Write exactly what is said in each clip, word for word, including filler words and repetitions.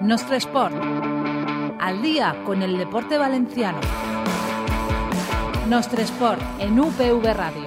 Nostre Sport. Al día con el deporte valenciano. Nostre Sport en U P V Radio.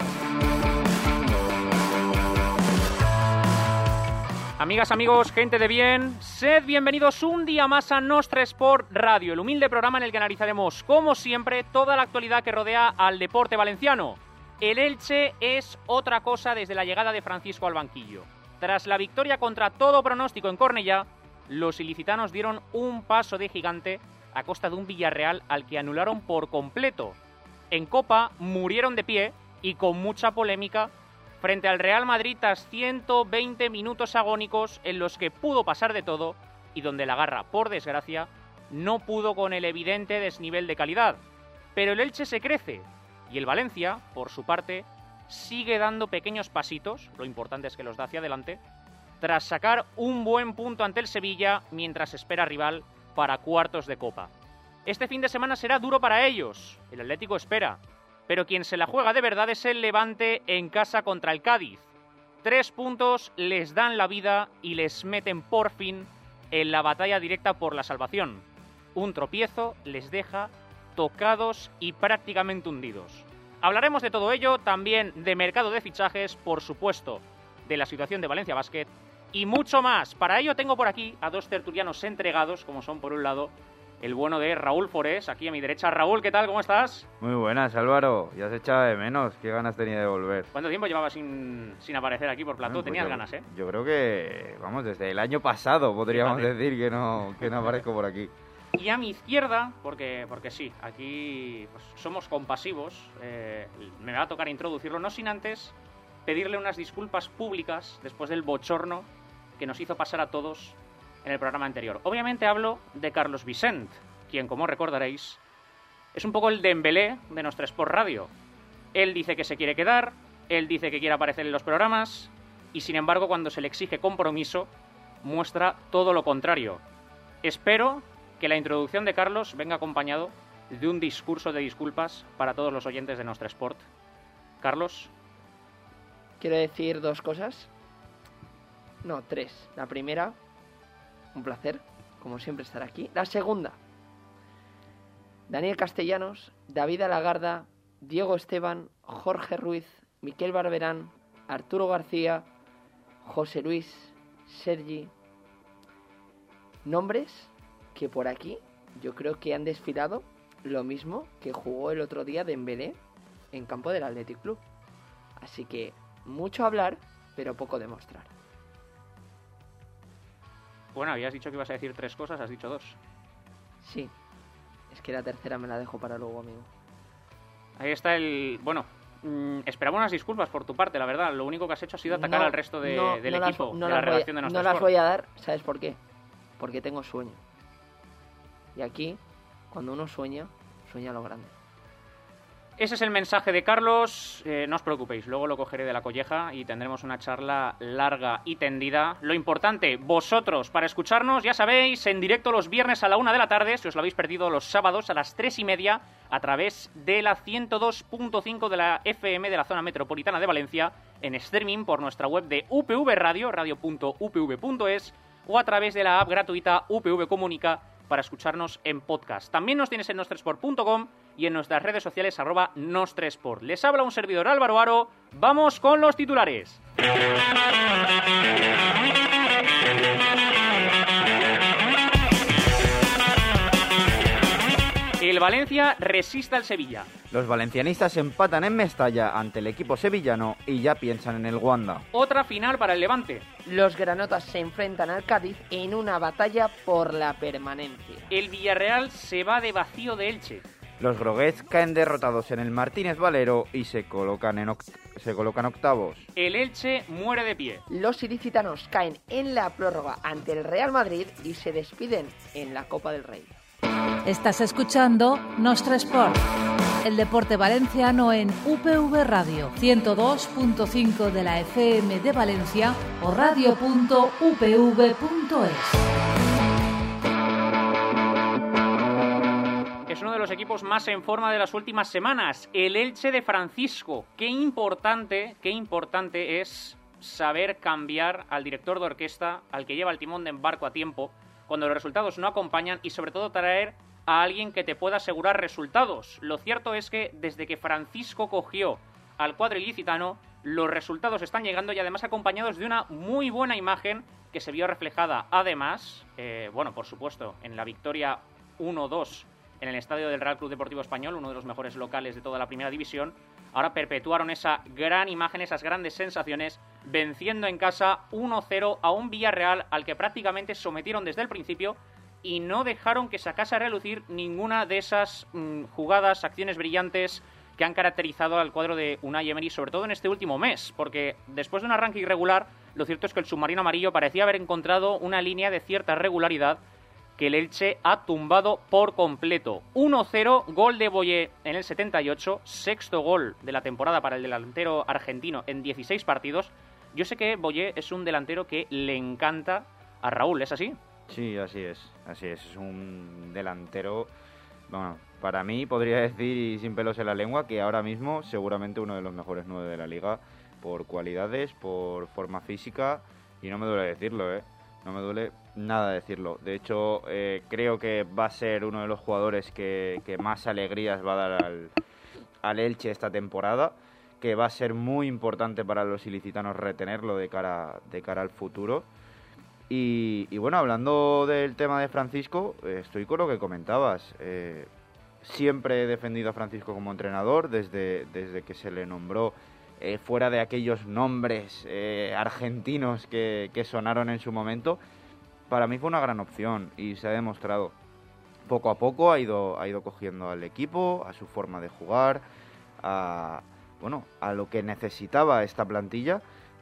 Amigas, amigos, gente de bien, sed bienvenidos un día más a Nostre Sport Radio, el humilde programa en el que analizaremos, como siempre, toda la actualidad que rodea al deporte valenciano. El Elche es otra cosa desde la llegada de Francisco al banquillo. Tras la victoria contra todo pronóstico en Cornellá, los ilicitanos dieron un paso de gigante a costa de un Villarreal al que anularon por completo. En Copa murieron de pie y con mucha polémica frente al Real Madrid tras ciento veinte minutos agónicos en los que pudo pasar de todo y donde la Garra, por desgracia, no pudo con el evidente desnivel de calidad. Pero el Elche se crece y el Valencia, por su parte, sigue dando pequeños pasitos, lo importante es que los da hacia adelante, tras sacar un buen punto ante el Sevilla mientras espera rival para cuartos de Copa. Este fin de semana será duro para ellos, el Atlético espera, pero quien se la juega de verdad es el Levante en casa contra el Cádiz. Tres puntos les dan la vida y les meten por fin en la batalla directa por la salvación. Un tropiezo les deja tocados y prácticamente hundidos. Hablaremos de todo ello, también de mercado de fichajes, por supuesto, de la situación de Valencia Basket y mucho más. Para ello tengo por aquí a dos tertulianos entregados, como son por un lado el bueno de Raúl Forés, aquí a mi derecha. Raúl, ¿qué tal? ¿Cómo estás? Muy buenas, Álvaro. Ya se echaba de menos. ¿Qué ganas tenía de volver? ¿Cuánto tiempo llevabas sin, sin aparecer aquí por plató? Bueno, pues Tenías yo, ganas, ¿eh? Yo creo que, vamos, desde el año pasado podríamos Fíjate. decir que no, que no aparezco por aquí. Y a mi izquierda, porque, porque sí, aquí pues, somos compasivos, eh, me va a tocar introducirlo, no sin antes pedirle unas disculpas públicas después del bochorno que nos hizo pasar a todos en el programa anterior. Obviamente hablo de Carlos Vicent, quien, como recordaréis, es un poco el Dembélé de Nostre Sport Radio. Él dice que se quiere quedar, él dice que quiere aparecer en los programas, y sin embargo, cuando se le exige compromiso, muestra todo lo contrario. Espero que la introducción de Carlos venga acompañado de un discurso de disculpas para todos los oyentes de Nostre Sport. Carlos. Quiero decir dos cosas. No, tres. La primera, un placer, como siempre, estar aquí. La segunda, Daniel Castellanos, David Alagarda, Diego Esteban, Jorge Ruiz, Miquel Barberán, Arturo García, José Luis, Sergi. Nombres que por aquí yo creo que han desfilado lo mismo que jugó el otro día Dembélé en campo del Athletic Club. Así que mucho hablar, pero poco demostrar. Bueno, habías dicho que ibas a decir tres cosas, has dicho dos. Sí, es que la tercera me la dejo para luego, amigo. Ahí está el... Bueno, mmm, esperaba unas disculpas por tu parte, la verdad. Lo único que has hecho ha sido atacar no, al resto de, no, del no equipo, las, no de la redacción a, de Nostre No las Sport. voy a dar, ¿sabes por qué? Porque tengo sueño. Y aquí, cuando uno sueña, sueña lo grande. Ese es el mensaje de Carlos, eh, no os preocupéis, luego lo cogeré de la colleja y tendremos una charla larga y tendida. Lo importante, vosotros, para escucharnos, ya sabéis, en directo los viernes a la una de la tarde, si os lo habéis perdido los sábados a las tres y media, a través de la ciento dos punto cinco de la F M de la zona metropolitana de Valencia, en streaming por nuestra web de U P V Radio, radio punto u p v punto es, o a través de la app gratuita U P V Comunica, para escucharnos en podcast. También nos tienes en nostresport punto com y en nuestras redes sociales arroba nostresport. Les habla un servidor, Álvaro Aro. Vamos con los titulares. El Valencia resiste al Sevilla. Los valencianistas empatan en Mestalla ante el equipo sevillano y ya piensan en el Wanda. Otra final para el Levante. Los granotas se enfrentan al Cádiz en una batalla por la permanencia. El Villarreal se va de vacío de Elche. Los groguets caen derrotados en el Martínez Valero y se colocan, en oct- se colocan octavos. El Elche muere de pie. Los ilicitanos caen en la prórroga ante el Real Madrid y se despiden en la Copa del Rey. Estás escuchando Nostre Sport, el deporte valenciano en U P V Radio, ciento dos punto cinco de la F M de Valencia o radio punto u p v punto es. Es uno de los equipos más en forma de las últimas semanas, el Elche de Francisco. Qué importante, qué importante es saber cambiar al director de orquesta, al que lleva el timón de embarco a tiempo, cuando los resultados no acompañan y sobre todo traer a alguien que te pueda asegurar resultados. Lo cierto es que desde que Francisco cogió al cuadro ilicitano, los resultados están llegando y además acompañados de una muy buena imagen que se vio reflejada además, eh, bueno, por supuesto, en la victoria uno dos en el estadio del Real Club Deportivo Español, uno de los mejores locales de toda la primera división. Ahora perpetuaron esa gran imagen, esas grandes sensaciones, venciendo en casa uno cero a un Villarreal al que prácticamente sometieron desde el principio y no dejaron que sacase a relucir ninguna de esas mmm, jugadas, acciones brillantes que han caracterizado al cuadro de Unai Emery, sobre todo en este último mes, porque después de un arranque irregular, lo cierto es que el submarino amarillo parecía haber encontrado una línea de cierta regularidad que el Elche ha tumbado por completo. uno cero, gol de Boyé en el setenta y ocho, sexto gol de la temporada para el delantero argentino en dieciséis partidos. Yo sé que Boyé es un delantero que le encanta a Raúl, ¿es así? Sí, así es, así es. Es un delantero, bueno, para mí podría decir, y sin pelos en la lengua, que ahora mismo seguramente uno de los mejores nueve de la liga, por cualidades, por forma física, y no me duele decirlo, ¿eh? No me duele nada decirlo. De hecho, eh, creo que va a ser uno de los jugadores que, que más alegrías va a dar al, al Elche esta temporada, que va a ser muy importante para los ilicitanos retenerlo de cara, de cara al futuro. Y, y bueno, hablando del tema de Francisco, eh, estoy con lo que comentabas. Eh, siempre he defendido a Francisco como entrenador desde, desde que se le nombró, eh, fuera de aquellos nombres eh, argentinos que, que sonaron en su momento. Para mí fue una gran opción y se ha demostrado. Poco a poco ha ido, ha ido cogiendo al equipo, a su forma de jugar, a, bueno, a lo que necesitaba esta plantilla.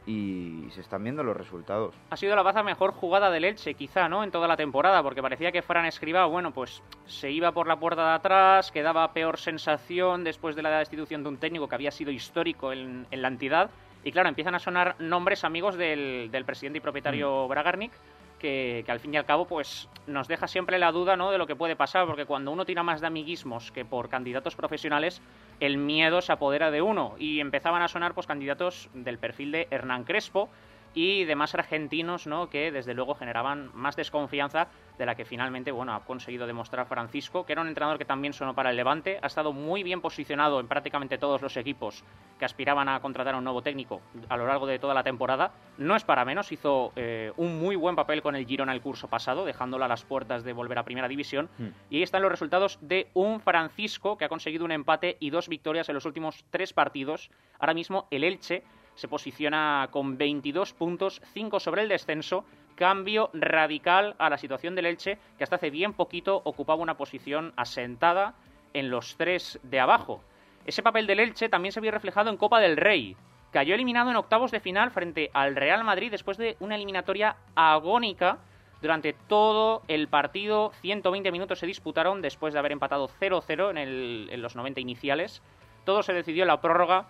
Y se están viendo los resultados. Ha sido la baza mejor jugada del Elche, quizá, ¿no?, en toda la temporada, porque parecía que Fran Escribá, bueno, pues se iba por la puerta de atrás, que daba peor sensación después de la destitución de un técnico que había sido histórico en, en la entidad. Y claro, empiezan a sonar nombres amigos del, del presidente y propietario mm. Bragarnik, que, que al fin y al cabo pues nos deja siempre la duda, ¿no?, de lo que puede pasar, porque cuando uno tira más de amiguismos que por candidatos profesionales, el miedo se apodera de uno, y empezaban a sonar pues candidatos del perfil de Hernán Crespo y demás argentinos, ¿no?, que desde luego generaban más desconfianza de la que finalmente, bueno, ha conseguido demostrar Francisco, que era un entrenador que también sonó para el Levante, ha estado muy bien posicionado en prácticamente todos los equipos que aspiraban a contratar a un nuevo técnico a lo largo de toda la temporada. No es para menos, hizo eh, un muy buen papel con el Girona el curso pasado, dejándola a las puertas de volver a Primera División, mm. y ahí están los resultados de un Francisco que ha conseguido un empate y dos victorias en los últimos tres partidos. Ahora mismo el Elche se posiciona con veintidós puntos, cinco sobre el descenso, cambio radical a la situación del Elche, que hasta hace bien poquito ocupaba una posición asentada en los tres de abajo. Ese papel del Elche también se vio reflejado en Copa del Rey. Cayó eliminado en octavos de final frente al Real Madrid después de una eliminatoria agónica. Durante todo el partido, ciento veinte minutos se disputaron después de haber empatado cero cero en, el, en los noventa iniciales. Todo se decidió en la prórroga.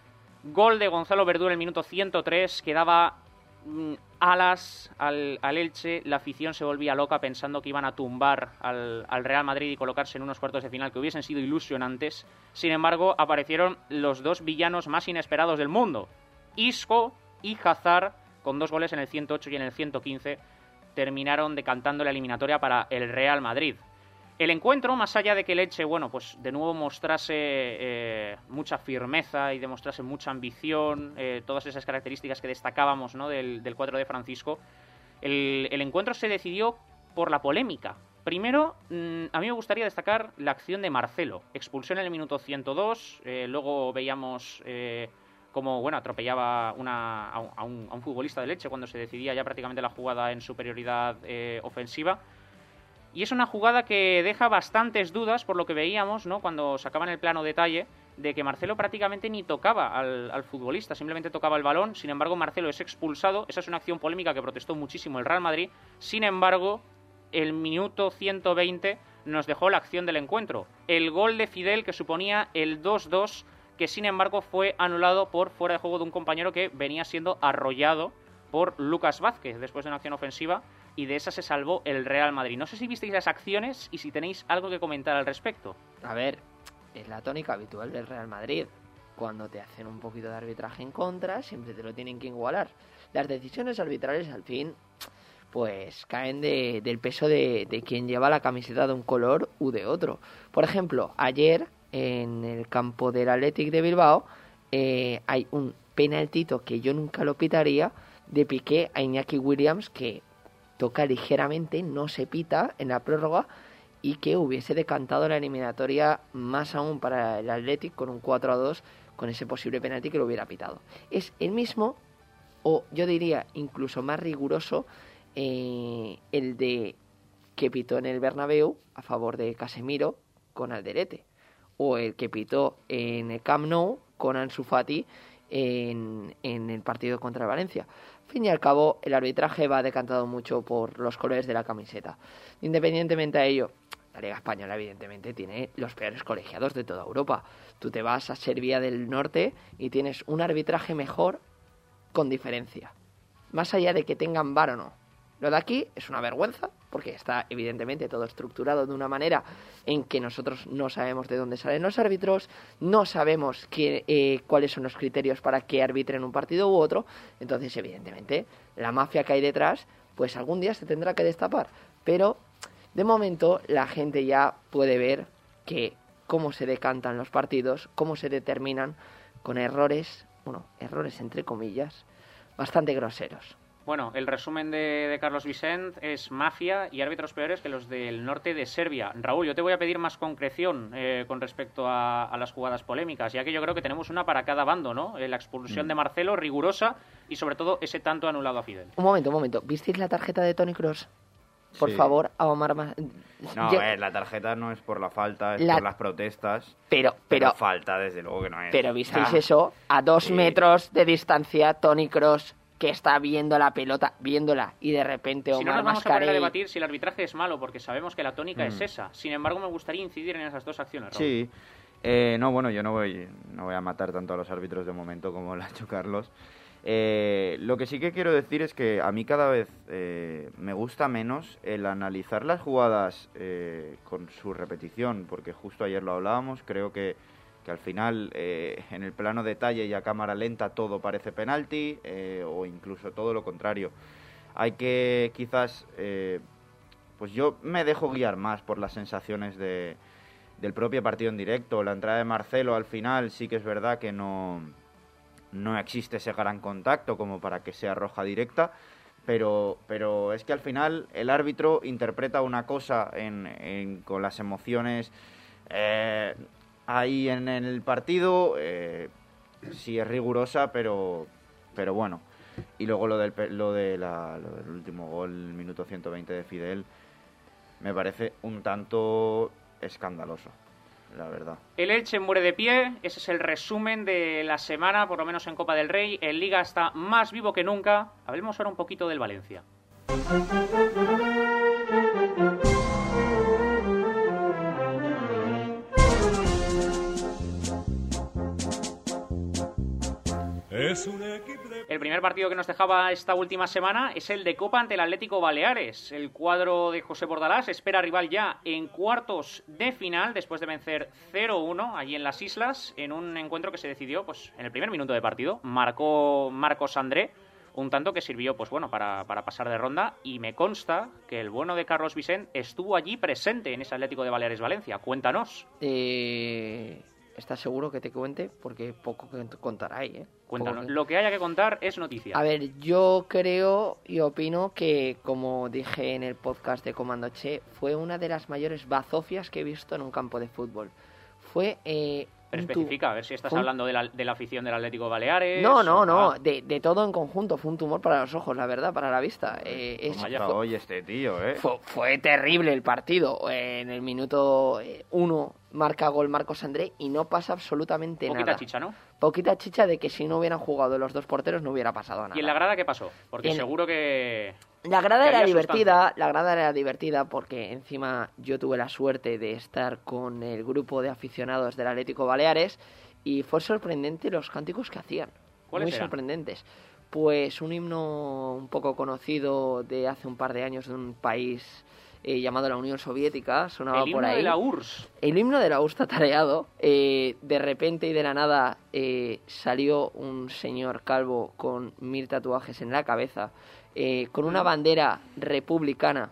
Gol de Gonzalo Verdú en el minuto ciento tres, que daba mm, alas al, al Elche. La afición se volvía loca pensando que iban a tumbar al, al Real Madrid y colocarse en unos cuartos de final que hubiesen sido ilusionantes. Sin embargo, aparecieron los dos villanos más inesperados del mundo. Isco y Hazard, con dos goles en el ciento ocho y en el ciento quince, terminaron decantando la eliminatoria para el Real Madrid. El encuentro, más allá de que el Elche, bueno, pues de nuevo mostrase eh, mucha firmeza y demostrase mucha ambición, eh, todas esas características que destacábamos, ¿no?, del, del cuadro de Francisco, el, el encuentro se decidió por la polémica. Primero, mmm, a mí me gustaría destacar la acción de Marcelo. Expulsión en el minuto ciento dos, eh, luego veíamos eh, cómo, bueno, atropellaba una, a, un, a, un, a un futbolista del Elche cuando se decidía ya prácticamente la jugada en superioridad eh, ofensiva. Y es una jugada que deja bastantes dudas, por lo que veíamos, ¿no?, cuando sacaban el plano detalle, de que Marcelo prácticamente ni tocaba al, al futbolista, simplemente tocaba el balón. Sin embargo, Marcelo es expulsado. Esa es una acción polémica que protestó muchísimo el Real Madrid. Sin embargo, el minuto ciento veinte nos dejó la acción del encuentro. El gol de Fidel, que suponía el dos dos, que sin embargo fue anulado por fuera de juego de un compañero que venía siendo arrollado por Lucas Vázquez después de una acción ofensiva, y de esa se salvó el Real Madrid. No sé si visteis las acciones y si tenéis algo que comentar al respecto. A ver, es la tónica habitual del Real Madrid. Cuando te hacen un poquito de arbitraje en contra, siempre te lo tienen que igualar. Las decisiones arbitrales, al fin, pues caen de, del peso de, de quien lleva la camiseta de un color u de otro. Por ejemplo, ayer en el campo del Athletic de Bilbao eh, hay un penaltito que yo nunca lo pitaría de Piqué a Iñaki Williams, que toca ligeramente, no se pita en la prórroga, y que hubiese decantado la eliminatoria más aún para el Athletic con un cuatro a dos, con ese posible penalti que lo hubiera pitado. Es el mismo, o yo diría incluso más riguroso, eh, el de que pitó en el Bernabéu a favor de Casemiro con Alderete, o el que pitó en el Camp Nou con Ansu Fati en, en el partido contra Valencia. Al fin y al cabo, el arbitraje va decantado mucho por los colores de la camiseta. Independientemente de ello, la Liga Española evidentemente tiene los peores colegiados de toda Europa. Tú te vas a Serbia del Norte y tienes un arbitraje mejor con diferencia, más allá de que tengan V A R o no. Lo de aquí es una vergüenza, porque está evidentemente todo estructurado de una manera en que nosotros no sabemos de dónde salen los árbitros, no sabemos qué, eh, cuáles son los criterios para que arbitren un partido u otro. Entonces, evidentemente, la mafia que hay detrás, pues algún día se tendrá que destapar. Pero, de momento, la gente ya puede ver que cómo se decantan los partidos, cómo se determinan con errores, bueno, errores entre comillas, bastante groseros. Bueno, el resumen de, de Carlos Vicent es mafia y árbitros peores que los del norte de Serbia. Raúl, yo te voy a pedir más concreción eh, con respecto a, a las jugadas polémicas, ya que yo creo que tenemos una para cada bando, ¿no? Eh, la expulsión mm. de Marcelo, rigurosa, y sobre todo ese tanto anulado a Fidel. Un momento, un momento. ¿Visteis la tarjeta de Toni Kroos? Por sí. favor, a Omar... Ma... No, yo... a ver, la tarjeta no es por la falta, es la... por las protestas. Pero, pero... pero falta, desde luego que no es. Pero visteis ah. eso, a dos sí. metros de distancia, Toni Kroos, que está viendo la pelota, viéndola, y de repente Omar Si no nos vamos Mascarell... a poner a debatir si el arbitraje es malo, porque sabemos que la tónica mm. es esa. Sin embargo, me gustaría incidir en esas dos acciones, Raúl. Sí. Eh, no, bueno, yo no voy, no voy a matar tanto a los árbitros de momento como lo ha hecho Carlos. Eh, lo que sí que quiero decir es que a mí cada vez eh, me gusta menos el analizar las jugadas eh, con su repetición, porque justo ayer lo hablábamos, creo que que al final eh, en el plano detalle y a cámara lenta todo parece penalti, eh, o incluso todo lo contrario. Hay que quizás, eh, pues yo me dejo guiar más por las sensaciones de, del propio partido en directo. La entrada de Marcelo al final sí que es verdad que no, no existe ese gran contacto como para que sea roja directa, pero, pero es que al final el árbitro interpreta una cosa en, en, con las emociones... Eh, ahí en, en el partido, eh, sí es rigurosa, pero pero bueno. Y luego lo del, lo de la, lo del último gol, el minuto ciento veinte de Fidel, me parece un tanto escandaloso, la verdad. El Elche muere de pie, ese es el resumen de la semana, por lo menos en Copa del Rey. El Liga está más vivo que nunca. Hablemos ahora un poquito del Valencia. El primer partido que nos dejaba esta última semana es el de Copa ante el Atlético Baleares. El cuadro de José Bordalás espera rival ya en cuartos de final después de vencer cero uno allí en las Islas, en un encuentro que se decidió pues en el primer minuto de partido. Marcó Marcos André, un tanto que sirvió pues bueno para, para pasar de ronda, y me consta que el bueno de Carlos Vicent estuvo allí presente en ese Atlético de Baleares Valencia. Cuéntanos. Eh... ¿Estás seguro que te cuente? Porque poco que contar hay, ¿eh? Cuéntanos. Que... Lo que haya que contar es noticia. A ver, yo creo y opino que, como dije en el podcast de Comando Che, fue una de las mayores bazofias que he visto en un campo de fútbol. Fue... Eh, Pero especifica, a ver si estás un... hablando de la, de la afición del Atlético Baleares... No, no, o... no, de, de todo en conjunto. Fue un tumor para los ojos, la verdad, para la vista. Eh, es, fue, oye, este tío, ¿eh? Fue, fue terrible el partido. En el minuto uno marca gol Marcos André y no pasa absolutamente Poquita nada. Poquita chicha, ¿no? Poquita chicha de que si no hubieran jugado los dos porteros no hubiera pasado nada. ¿Y en la grada qué pasó? Porque en... seguro que... La grada era divertida, sustancia. la grada era divertida porque encima yo tuve la suerte de estar con el grupo de aficionados del Atlético Baleares y fue sorprendente los cánticos que hacían. ¿Cuáles Muy eran? sorprendentes. Pues un himno un poco conocido de hace un par de años de un país eh, llamado la Unión Soviética, sonaba por ahí. El himno de la U R S S. El himno de la U R S S tatareado. Eh, de repente y de la nada eh, salió un señor calvo con mil tatuajes en la cabeza eh, con una bandera republicana,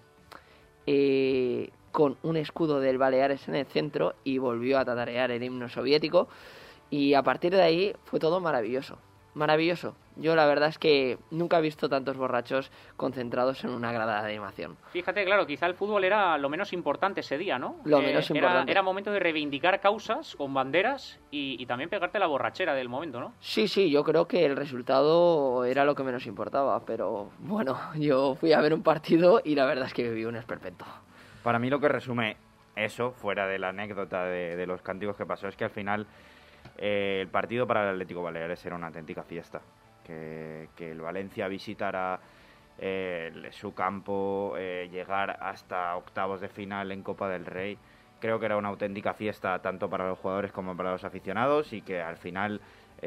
eh, con un escudo del Baleares en el centro, y volvió a tatarear el himno soviético, y a partir de ahí fue todo maravilloso, maravilloso. Yo la verdad es que nunca he visto tantos borrachos concentrados en una grada de animación. Fíjate, claro, quizá el fútbol era lo menos importante ese día, ¿no? Lo eh, menos importante. Era, era momento de reivindicar causas con banderas y, y también pegarte la borrachera del momento, ¿no? Sí, sí, yo creo que el resultado era lo que menos importaba, pero bueno, yo fui a ver un partido y la verdad es que viví un esperpento. Para mí lo que resume eso, fuera de la anécdota de, de los cánticos que pasó, es que al final eh, el partido para el Atlético Baleares era una auténtica fiesta. Que, que el Valencia visitara eh, su campo, eh, llegar hasta octavos de final en Copa del Rey, creo que era una auténtica fiesta tanto para los jugadores como para los aficionados, y que al final,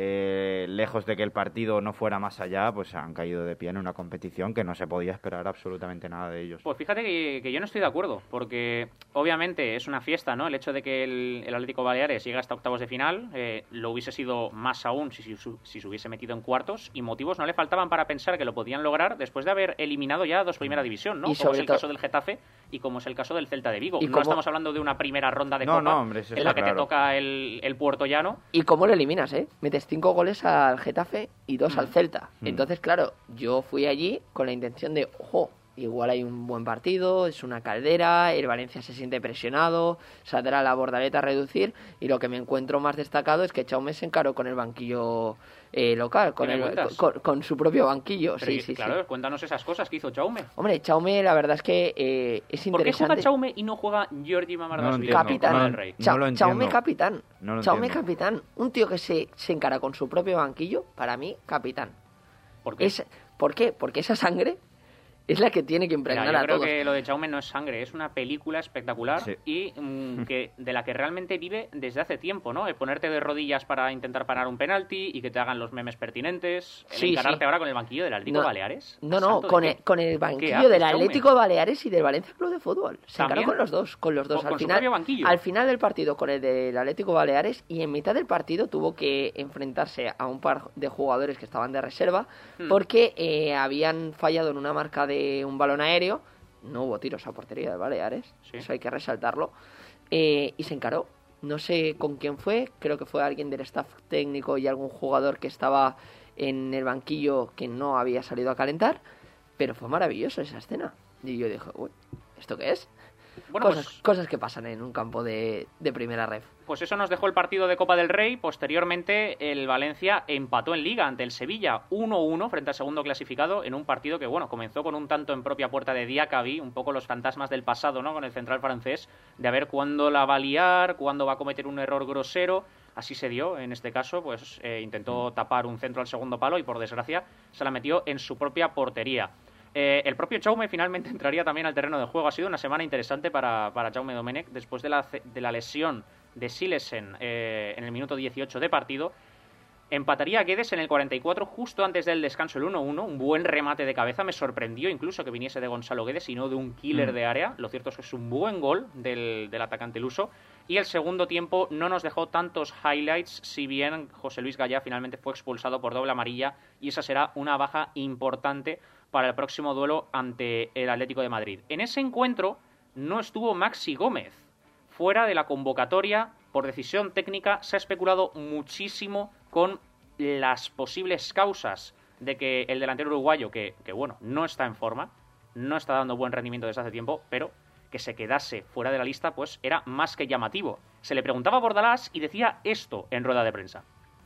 eh, lejos de que el partido no fuera más allá, pues han caído de pie en una competición que no se podía esperar absolutamente nada de ellos. Pues fíjate que, que yo no estoy de acuerdo, porque obviamente es una fiesta, ¿no? El hecho de que el, el Atlético Baleares llegue hasta octavos de final, eh, lo hubiese sido más aún si, si, si se hubiese metido en cuartos, y motivos no le faltaban para pensar que lo podían lograr después de haber eliminado ya dos Primera División, ¿no? Como es el caso del Getafe y como es el caso del Celta de Vigo. No estamos hablando de una primera ronda de no, Copa no, hombre, en la que claro. te toca el, el Puerto Llano. ¿Y cómo lo eliminas, eh? Metes cinco goles al Getafe y dos mm. al Celta. Mm. Entonces, claro, yo fui allí con la intención de, ojo, igual hay un buen partido, es una caldera, el Valencia se siente presionado, saldrá la Bordaleta a reducir, y lo que me encuentro más destacado es que Chaume se encaró con el banquillo eh, local, con, el, con, con su propio banquillo. Pero, sí, sí, claro, sí. Cuéntanos esas cosas que hizo Chaume. Hombre, Chaume, la verdad es que eh, es interesante. ¿Por qué juega Chaume y no juega Jordi Mamardasvili? No capitán. No, del Rey? Cha- no Chaume capitán. No Chaume capitán. Un tío que se, se encara con su propio banquillo, para mí, capitán. ¿Por qué? Es, ¿Por qué? Porque esa sangre es la que tiene que impregnar Mira, yo a creo todos. que lo de Chaume no es sangre, es una película espectacular, sí. y mm, que de la que realmente vive desde hace tiempo, ¿no? El ponerte de rodillas para intentar parar un penalti y que te hagan los memes pertinentes, el Sí, encararte sí. ahora con el banquillo del Atlético No, Baleares. No, no, ¿Santo con de el, qué? con el ¿Qué banquillo haces, del Chaume? Atlético Baleares y del Valencia Club de Fútbol. Se encaró ¿También? con los dos, con los dos. Con- al con su final, propio banquillo. al final del partido con el del Atlético Baleares, y en mitad del partido tuvo que enfrentarse a un par de jugadores que estaban de reserva Hmm. porque eh, habían fallado en una marca de un balón aéreo. No hubo tiros a portería de Baleares, Sí. eso hay que resaltarlo, eh, y se encaró. No sé con quién fue, creo que fue alguien del staff técnico y algún jugador que estaba en el banquillo que no había salido a calentar, pero fue maravilloso esa escena. Y yo dije, uy, ¿esto qué es? Bueno, cosas, pues, cosas que pasan en un campo de, de primera ref. pues eso nos dejó el partido de Copa del Rey. Posteriormente, el Valencia empató en Liga ante el Sevilla uno uno frente al segundo clasificado, en un partido que, bueno, comenzó con un tanto en propia puerta de Diacabí, un poco los fantasmas del pasado, ¿no? Con el central francés, de a ver cuándo la va a liar, cuándo va a cometer un error grosero. Así se dio, en este caso, pues eh, intentó tapar un centro al segundo palo y, por desgracia, se la metió en su propia portería. Eh, el propio Chaume finalmente entraría también al terreno de juego. Ha sido una semana interesante para, para Jaume Domenech después de la, de la lesión de Silesen eh, en el minuto dieciocho de partido. Empataría a Guedes en el cuarenta y cuatro, justo antes del descanso, el uno uno. Un buen remate de cabeza. Me sorprendió incluso que viniese de Gonzalo Guedes y no de un killer mm. de área. Lo cierto es que es un buen gol del, del atacante luso. Y el segundo tiempo no nos dejó tantos highlights, si bien José Luis Gallá finalmente fue expulsado por doble amarilla, y esa será una baja importante para el próximo duelo ante el Atlético de Madrid. En ese encuentro no estuvo Maxi Gómez. Fuera de la convocatoria, por decisión técnica, se ha especulado muchísimo con las posibles causas de que el delantero uruguayo, que, que bueno, no está en forma, no está dando buen rendimiento desde hace tiempo, pero que se quedase fuera de la lista, pues era más que llamativo. Se le preguntaba a Bordalás y decía esto en rueda de prensa.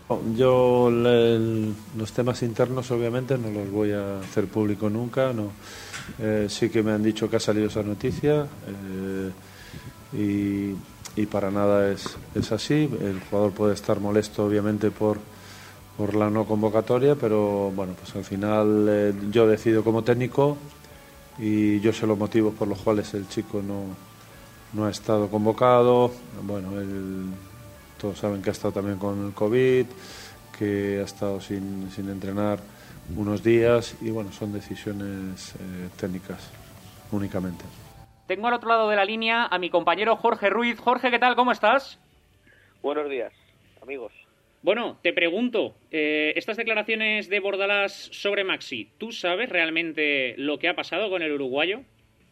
Yo el, los temas internos obviamente no los voy a hacer público nunca, no. Eh, sí que me han dicho que ha salido esa noticia eh, y, y para nada es, es así. El jugador puede estar molesto obviamente por, por la no convocatoria, pero bueno, pues al final eh, yo decido como técnico y yo sé los motivos por los cuales el chico no, no ha estado convocado. Bueno, el todos saben que ha estado también con el COVID, que ha estado sin, sin entrenar unos días y bueno, son decisiones eh, técnicas únicamente. Tengo al otro lado de la línea a mi compañero Jorge Ruiz. Jorge, ¿qué tal? ¿Cómo estás? Buenos días, amigos. Bueno, te pregunto, eh, estas declaraciones de Bordalás sobre Maxi, ¿tú sabes realmente lo que ha pasado con el uruguayo?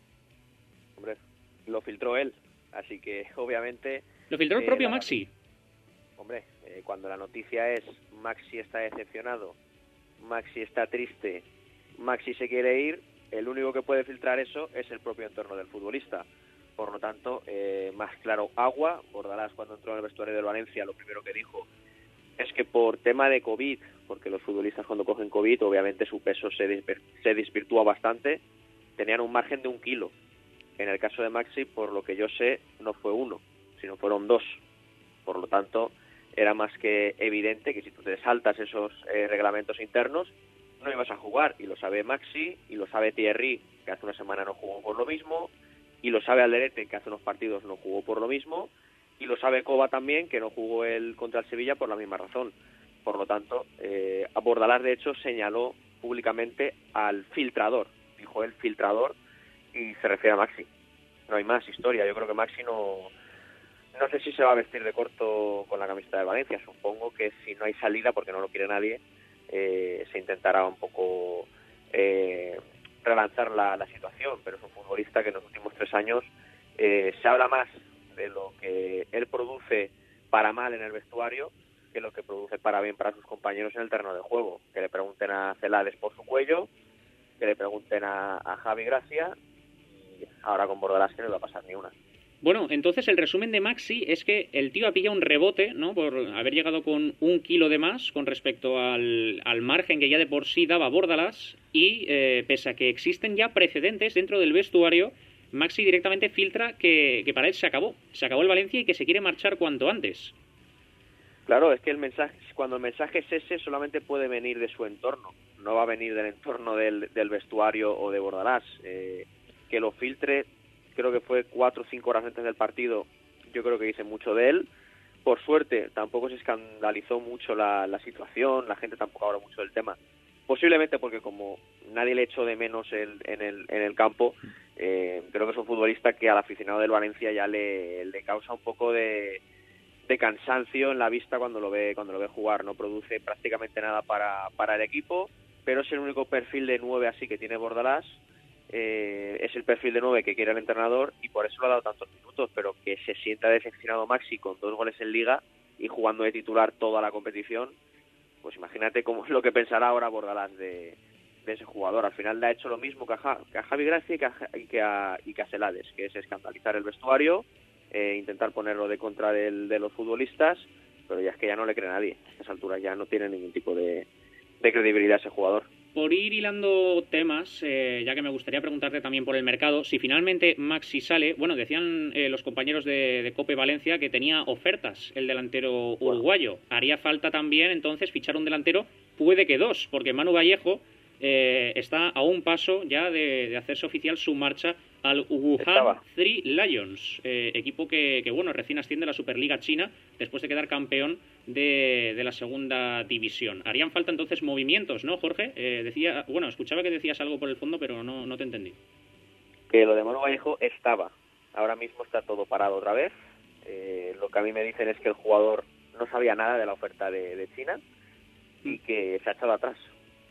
Hombre, lo filtró él, así que obviamente... ¿Lo filtró el eh, propio la... Maxi? Hombre, eh, cuando la noticia es Maxi está decepcionado, Maxi está triste, Maxi se quiere ir, el único que puede filtrar eso es el propio entorno del futbolista. Por lo tanto, eh, más claro agua. Bordalás, cuando entró en el vestuario del Valencia, lo primero que dijo es que por tema de COVID, porque los futbolistas cuando cogen COVID, obviamente su peso se, desvir- se desvirtúa bastante, tenían un margen de un kilo. En el caso de Maxi, por lo que yo sé, no fue uno, sino fueron dos. Por lo tanto, era más que evidente que si tú te saltas esos eh, reglamentos internos, no ibas a jugar. Y lo sabe Maxi, y lo sabe Thierry, que hace una semana no jugó por lo mismo, y lo sabe Alderete, que hace unos partidos no jugó por lo mismo, y lo sabe Coba también, que no jugó el contra el Sevilla por la misma razón. Por lo tanto, eh, Bordalás, de hecho, señaló públicamente al filtrador, dijo el filtrador, y se refiere a Maxi. No hay más historia. Yo creo que Maxi no... No sé si se va a vestir de corto con la camiseta de Valencia. Supongo que si no hay salida, porque no lo quiere nadie, eh, se intentará un poco eh, relanzar la, la situación. Pero es un futbolista que en los últimos tres años eh, se habla más de lo que él produce para mal en el vestuario que lo que produce para bien para sus compañeros en el terreno de juego. Que le pregunten a Celades por su cuello, que le pregunten a, a Javi Gracia, y ahora con Bordalás que no le va a pasar ni una. Bueno, entonces el resumen de Maxi es que el tío ha pillado un rebote, ¿no?, por haber llegado con un kilo de más con respecto al, al margen que ya de por sí daba Bordalás, y eh, pese a que existen ya precedentes dentro del vestuario, Maxi directamente filtra que, que para él se acabó, se acabó el Valencia y que se quiere marchar cuanto antes. Claro, es que el mensaje, cuando el mensaje es ese, solamente puede venir de su entorno, no va a venir del entorno del, del vestuario o de Bordalás. Eh, que lo filtre, creo que fue cuatro o cinco horas antes del partido, yo creo que dice mucho de él. Por suerte, tampoco se escandalizó mucho la, la situación, la gente tampoco habla mucho del tema. Posiblemente porque como nadie le echó de menos el, en, el, en el campo, eh, creo que es un futbolista que al aficionado del Valencia ya le, le causa un poco de, de cansancio en la vista cuando lo ve cuando lo ve jugar. No produce prácticamente nada para, para el equipo, pero es el único perfil de nueve así que tiene Bordalás. Eh, es el perfil de nueve que quiere el entrenador y por eso le ha dado tantos minutos, pero que se sienta decepcionado Maxi con dos goles en Liga y jugando de titular toda la competición, pues imagínate cómo es lo que pensará ahora Bordalás de, de ese jugador. Al final le ha hecho lo mismo que a, ja, que a Javi Gracia y que a, y que a, y que a Celades, que es escandalizar el vestuario, eh, intentar ponerlo de contra del, de los futbolistas, pero ya es que ya no le cree nadie. A estas alturas ya no tiene ningún tipo de, de credibilidad ese jugador. Por ir hilando temas, eh, ya que me gustaría preguntarte también por el mercado, si finalmente Maxi sale, bueno, decían eh, los compañeros de, de COPE Valencia que tenía ofertas el delantero uruguayo. Haría falta también entonces fichar un delantero, puede que dos, porque Manu Vallejo eh, está a un paso ya de, de hacerse oficial su marcha al Wuhan Three Lions, eh, equipo que, que bueno recién asciende a la Superliga China después de quedar campeón de, de la segunda división. Harían falta entonces movimientos, ¿no, Jorge? Eh, decía, bueno, escuchaba que decías algo por el fondo, pero no, no te entendí. Que lo de Manu Vallejo estaba, ahora mismo está todo parado otra vez. Eh, lo que a mí me dicen es que el jugador no sabía nada de la oferta de, de China y que se ha echado atrás.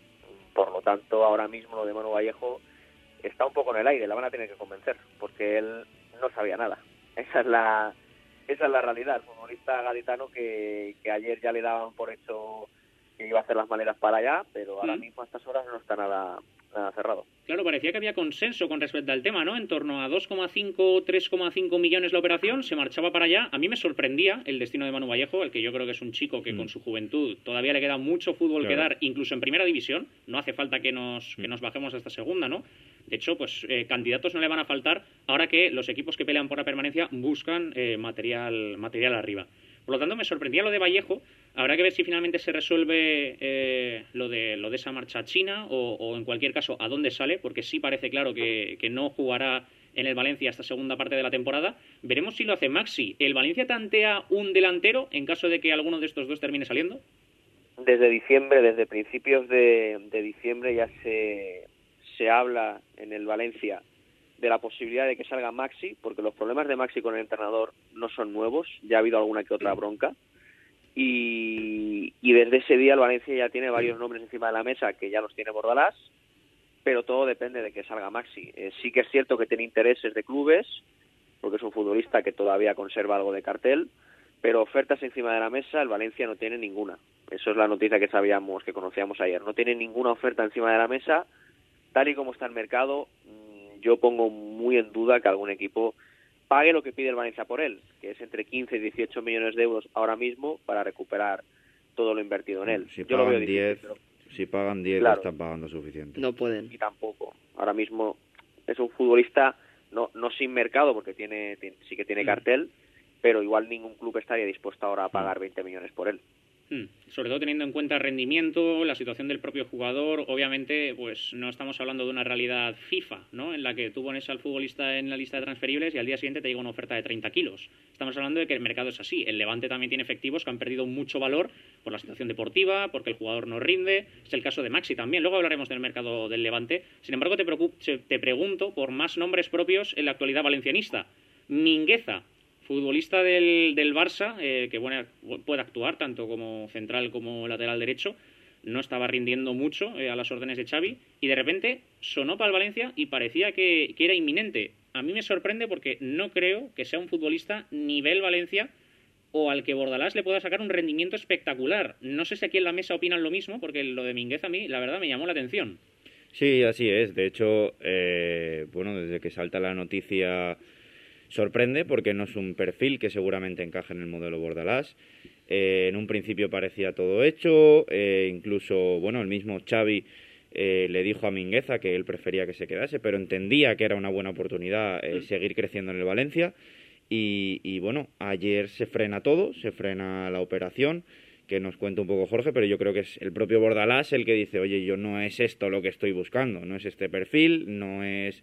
Por lo tanto, ahora mismo lo de Manu Vallejo está un poco en el aire, la van a tener que convencer, porque él no sabía nada. Esa es la esa es la realidad. El futbolista gaditano que, que ayer ya le daban por hecho que iba a hacer las maleras para allá, pero ahora ¿Mm? mismo a estas horas no está nada, nada cerrado. Claro, parecía que había consenso con respecto al tema, ¿no? En torno a dos coma cinco, tres coma cinco millones la operación, se marchaba para allá. A mí me sorprendía el destino de Manu Vallejo, el que yo creo que es un chico que mm. con su juventud todavía le queda mucho fútbol claro. que dar, incluso en primera división. No hace falta que nos, mm. que nos bajemos a esta segunda, ¿no? De hecho, pues eh, candidatos no le van a faltar ahora que los equipos que pelean por la permanencia buscan eh, material, material arriba. Por lo tanto, me sorprendía lo de Vallejo. Habrá que ver si finalmente se resuelve eh, lo de lo de esa marcha a China o, o, en cualquier caso, a dónde sale, porque sí parece claro que, que no jugará en el Valencia esta segunda parte de la temporada. Veremos si lo hace Maxi. ¿El Valencia tantea un delantero en caso de que alguno de estos dos termine saliendo? Desde diciembre, desde principios de, de diciembre ya se... se habla en el Valencia de la posibilidad de que salga Maxi, porque los problemas de Maxi con el entrenador no son nuevos, ya ha habido alguna que otra bronca, y, y desde ese día el Valencia ya tiene varios nombres encima de la mesa que ya los tiene Bordalás, pero todo depende de que salga Maxi. Eh, sí que es cierto que tiene intereses de clubes, porque es un futbolista que todavía conserva algo de cartel, pero ofertas encima de la mesa el Valencia no tiene ninguna. Eso es la noticia que sabíamos, que conocíamos ayer. No tiene ninguna oferta encima de la mesa. Tal y como está el mercado, yo pongo muy en duda que algún equipo pague lo que pide el Valencia por él, que es entre quince y dieciocho millones de euros ahora mismo para recuperar todo lo invertido en él. Si yo lo veo pagan difícil, diez, pero... si pagan diez Claro. están pagando suficiente. No pueden. Y tampoco. Ahora mismo es un futbolista no no sin mercado, porque tiene, tiene sí que tiene cartel, pero igual ningún club estaría dispuesto ahora a pagar veinte millones por él. Hmm. Sobre todo teniendo en cuenta el rendimiento, la situación del propio jugador. Obviamente, pues no estamos hablando de una realidad FIFA, ¿no? En la que tú pones al futbolista en la lista de transferibles y al día siguiente te llega una oferta de treinta kilos. Estamos hablando de que el mercado es así. El Levante también tiene efectivos que han perdido mucho valor por la situación deportiva, porque el jugador no rinde. Es el caso de Maxi también. Luego hablaremos del mercado del Levante. Sin embargo, te, preocup- te pregunto por más nombres propios en la actualidad valencianista. Mingueza, futbolista del, del Barça, eh, que bueno, puede actuar tanto como central como lateral derecho, no estaba rindiendo mucho eh, a las órdenes de Xavi, y de repente sonó para el Valencia y parecía que, que era inminente. A mí me sorprende porque no creo que sea un futbolista nivel Valencia o al que Bordalás le pueda sacar un rendimiento espectacular. No sé si aquí en la mesa opinan lo mismo, porque lo de Mingueza a mí, la verdad, me llamó la atención. Sí, así es. De hecho, eh, bueno, desde que salta la noticia sorprende porque no es un perfil que seguramente encaje en el modelo Bordalás. Eh, en un principio parecía todo hecho, eh, incluso, bueno, el mismo Xavi eh, le dijo a Mingueza que él prefería que se quedase, pero entendía que era una buena oportunidad eh, seguir creciendo en el Valencia. Y, y bueno, ayer se frena todo, se frena la operación, que nos cuenta un poco Jorge, pero yo creo que es el propio Bordalás el que dice, oye, yo no es esto lo que estoy buscando, no es este perfil, no es...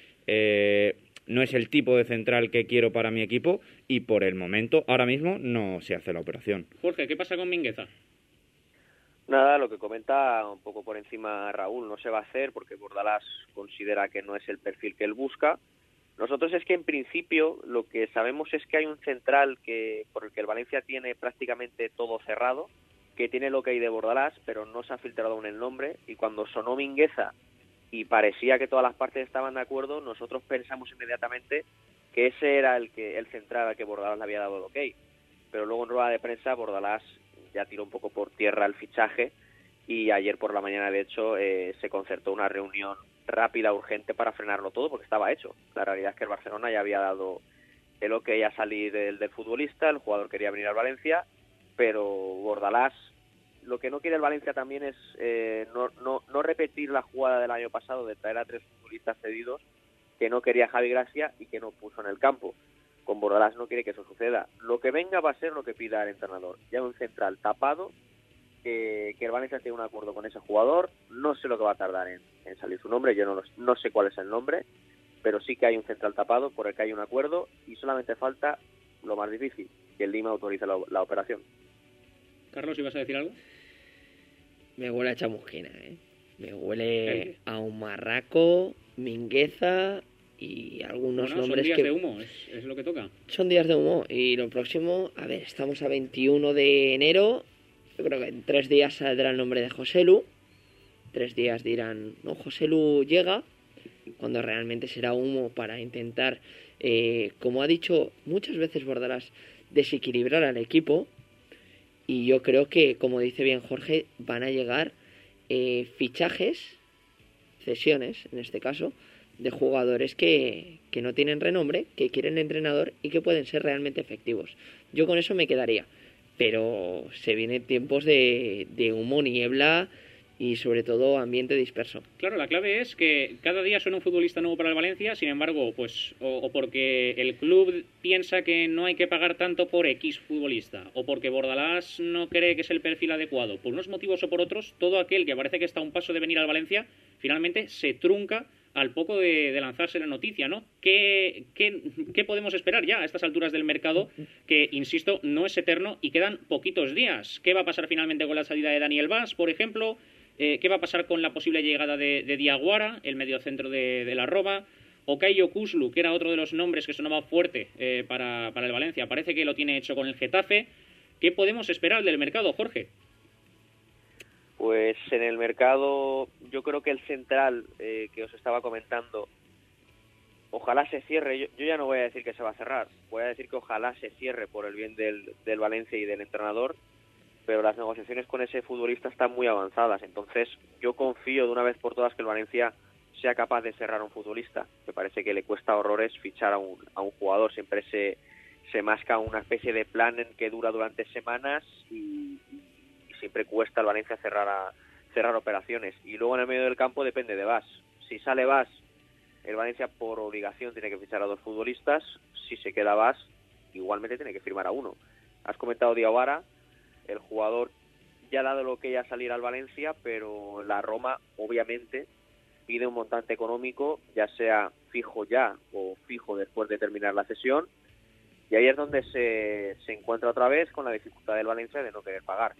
Eh, no es el tipo de central que quiero para mi equipo y por el momento, ahora mismo, no se hace la operación. Jorge, ¿qué pasa con Mingueza? Nada, lo que comenta un poco por encima Raúl, no se va a hacer porque Bordalás considera que no es el perfil que él busca. Nosotros es que en principio lo que sabemos es que hay un central que por el que el Valencia tiene prácticamente todo cerrado, que tiene lo que hay de Bordalás, pero no se ha filtrado aún el nombre, y cuando sonó Mingueza y parecía que todas las partes estaban de acuerdo, nosotros pensamos inmediatamente que ese era el que el central al que Bordalás le había dado el ok. Pero luego en rueda de prensa Bordalás ya tiró un poco por tierra el fichaje y ayer por la mañana, de hecho, eh, se concertó una reunión rápida, urgente, para frenarlo todo, porque estaba hecho. La realidad es que el Barcelona ya había dado el ok a salir del, del futbolista, el jugador quería venir al Valencia, pero Bordalás, lo que no quiere el Valencia también es eh, no, no, no repetir la jugada del año pasado de traer a tres futbolistas cedidos que no quería Javi Gracia y que no puso en el campo. Con Bordalás no quiere que eso suceda. Lo que venga va a ser lo que pida el entrenador. Ya un central tapado, que, que el Valencia tiene un acuerdo con ese jugador. No sé lo que va a tardar en, en salir su nombre, yo no, lo, no sé cuál es el nombre, pero sí que hay un central tapado por el que hay un acuerdo y solamente falta lo más difícil, que el Lima autorice la, la operación. Carlos, ¿ibas a decir algo? Me huele a chamusquina, ¿eh? Me huele a un marraco, Mingueza y algunos Bueno, nombres son días que... de humo, es, es lo que toca. Son días de humo. Y lo próximo, a ver, estamos a veintiuno de enero. Yo creo que en tres días saldrá el nombre de Joselu. Tres días dirán, no, Joselu llega, cuando realmente será humo para intentar, eh, como ha dicho muchas veces Bordalás, desequilibrar al equipo. Y yo creo que, como dice bien Jorge, van a llegar eh, fichajes, cesiones en este caso, de jugadores que, que no tienen renombre, que quieren entrenador y que pueden ser realmente efectivos. Yo con eso me quedaría, pero se vienen tiempos de, de humo, niebla y sobre todo ambiente disperso. Claro, la clave es que cada día suena un futbolista nuevo para el Valencia, sin embargo, pues o, o porque el club piensa que no hay que pagar tanto por X futbolista, o porque Bordalás no cree que es el perfil adecuado, por unos motivos o por otros, todo aquel que parece que está a un paso de venir al Valencia, finalmente se trunca al poco de, de lanzarse la noticia, ¿no? ¿Qué, qué, ¿Qué podemos esperar ya a estas alturas del mercado? Que, insisto, no es eterno y quedan poquitos días. ¿Qué va a pasar finalmente con la salida de Daniel Vaz, por ejemplo? Eh, ¿Qué va a pasar con la posible llegada de, de Diaguara, el mediocentro de, de la Roma? O Caio Kuslu, que era otro de los nombres que sonaba fuerte eh, para, para el Valencia. Parece que lo tiene hecho con el Getafe. ¿Qué podemos esperar del mercado, Jorge? Pues en el mercado yo creo que el central eh, que os estaba comentando, ojalá se cierre. Yo, yo ya no voy a decir que se va a cerrar, voy a decir que ojalá se cierre por el bien del, del Valencia y del entrenador, pero las negociaciones con ese futbolista están muy avanzadas. Entonces yo confío de una vez por todas que el Valencia sea capaz de cerrar a un futbolista. Me parece que le cuesta horrores fichar a un, a un jugador. Siempre se, se masca una especie de plan en que dura durante semanas y, y siempre cuesta al Valencia cerrar a, cerrar operaciones. Y luego en el medio del campo depende de Bas. Si sale Bas, el Valencia por obligación tiene que fichar a dos futbolistas. Si se queda Bas, igualmente tiene que firmar a uno. Has comentado Diawara. El jugador ya ha dado lo que ya salir al Valencia, pero la Roma obviamente pide un montante económico, ya sea fijo ya o fijo después de terminar la sesión, y ahí es donde se, se encuentra otra vez con la dificultad del Valencia de no querer pagar.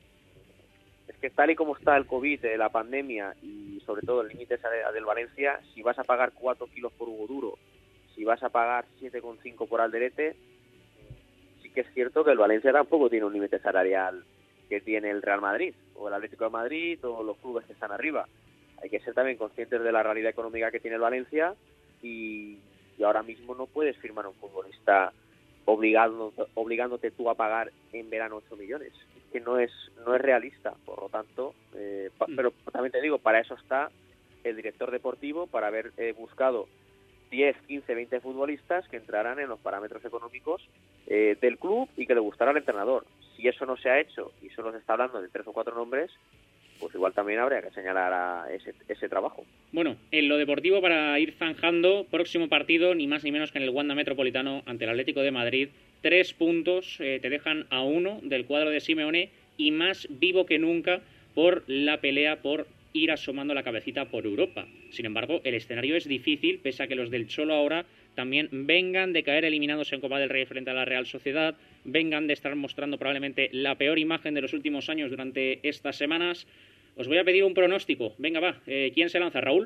Es que tal y como está el COVID, la pandemia y sobre todo el límite del Valencia, si vas a pagar cuatro kilos por Hugo Duro, si vas a pagar siete coma cinco por Alderete, sí que es cierto que el Valencia tampoco tiene un límite salarial que tiene el Real Madrid o el Atlético de Madrid o los clubes que están arriba. Hay que ser también conscientes de la realidad económica que tiene el Valencia y, y ahora mismo no puedes firmar a un futbolista obligando, obligándote tú a pagar en verano ocho millones. Es que no es no es realista, por lo tanto, eh, pa, pero también te digo, para eso está el director deportivo, para haber eh, buscado diez, quince, veinte futbolistas que entrarán en los parámetros económicos eh, del club y que le gustará al entrenador. Si eso no se ha hecho y solo se está hablando de tres o cuatro nombres, pues igual también habría que señalar a ese, ese trabajo. Bueno, en lo deportivo, para ir zanjando, próximo partido, ni más ni menos que en el Wanda Metropolitano ante el Atlético de Madrid. Tres puntos eh, te dejan a uno del cuadro de Simeone y más vivo que nunca por la pelea por ir asomando la cabecita por Europa. Sin embargo, el escenario es difícil, pese a que los del Cholo ahora también vengan de caer eliminados en Copa del Rey frente a la Real Sociedad, vengan de estar mostrando probablemente la peor imagen de los últimos años durante estas semanas. Os voy a pedir un pronóstico. Venga, va. Eh, ¿Quién se lanza? ¿Raúl?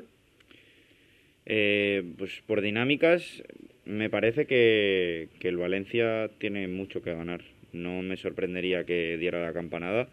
Eh, pues por dinámicas, me parece que, que el Valencia tiene mucho que ganar. No me sorprendería que diera la campanada.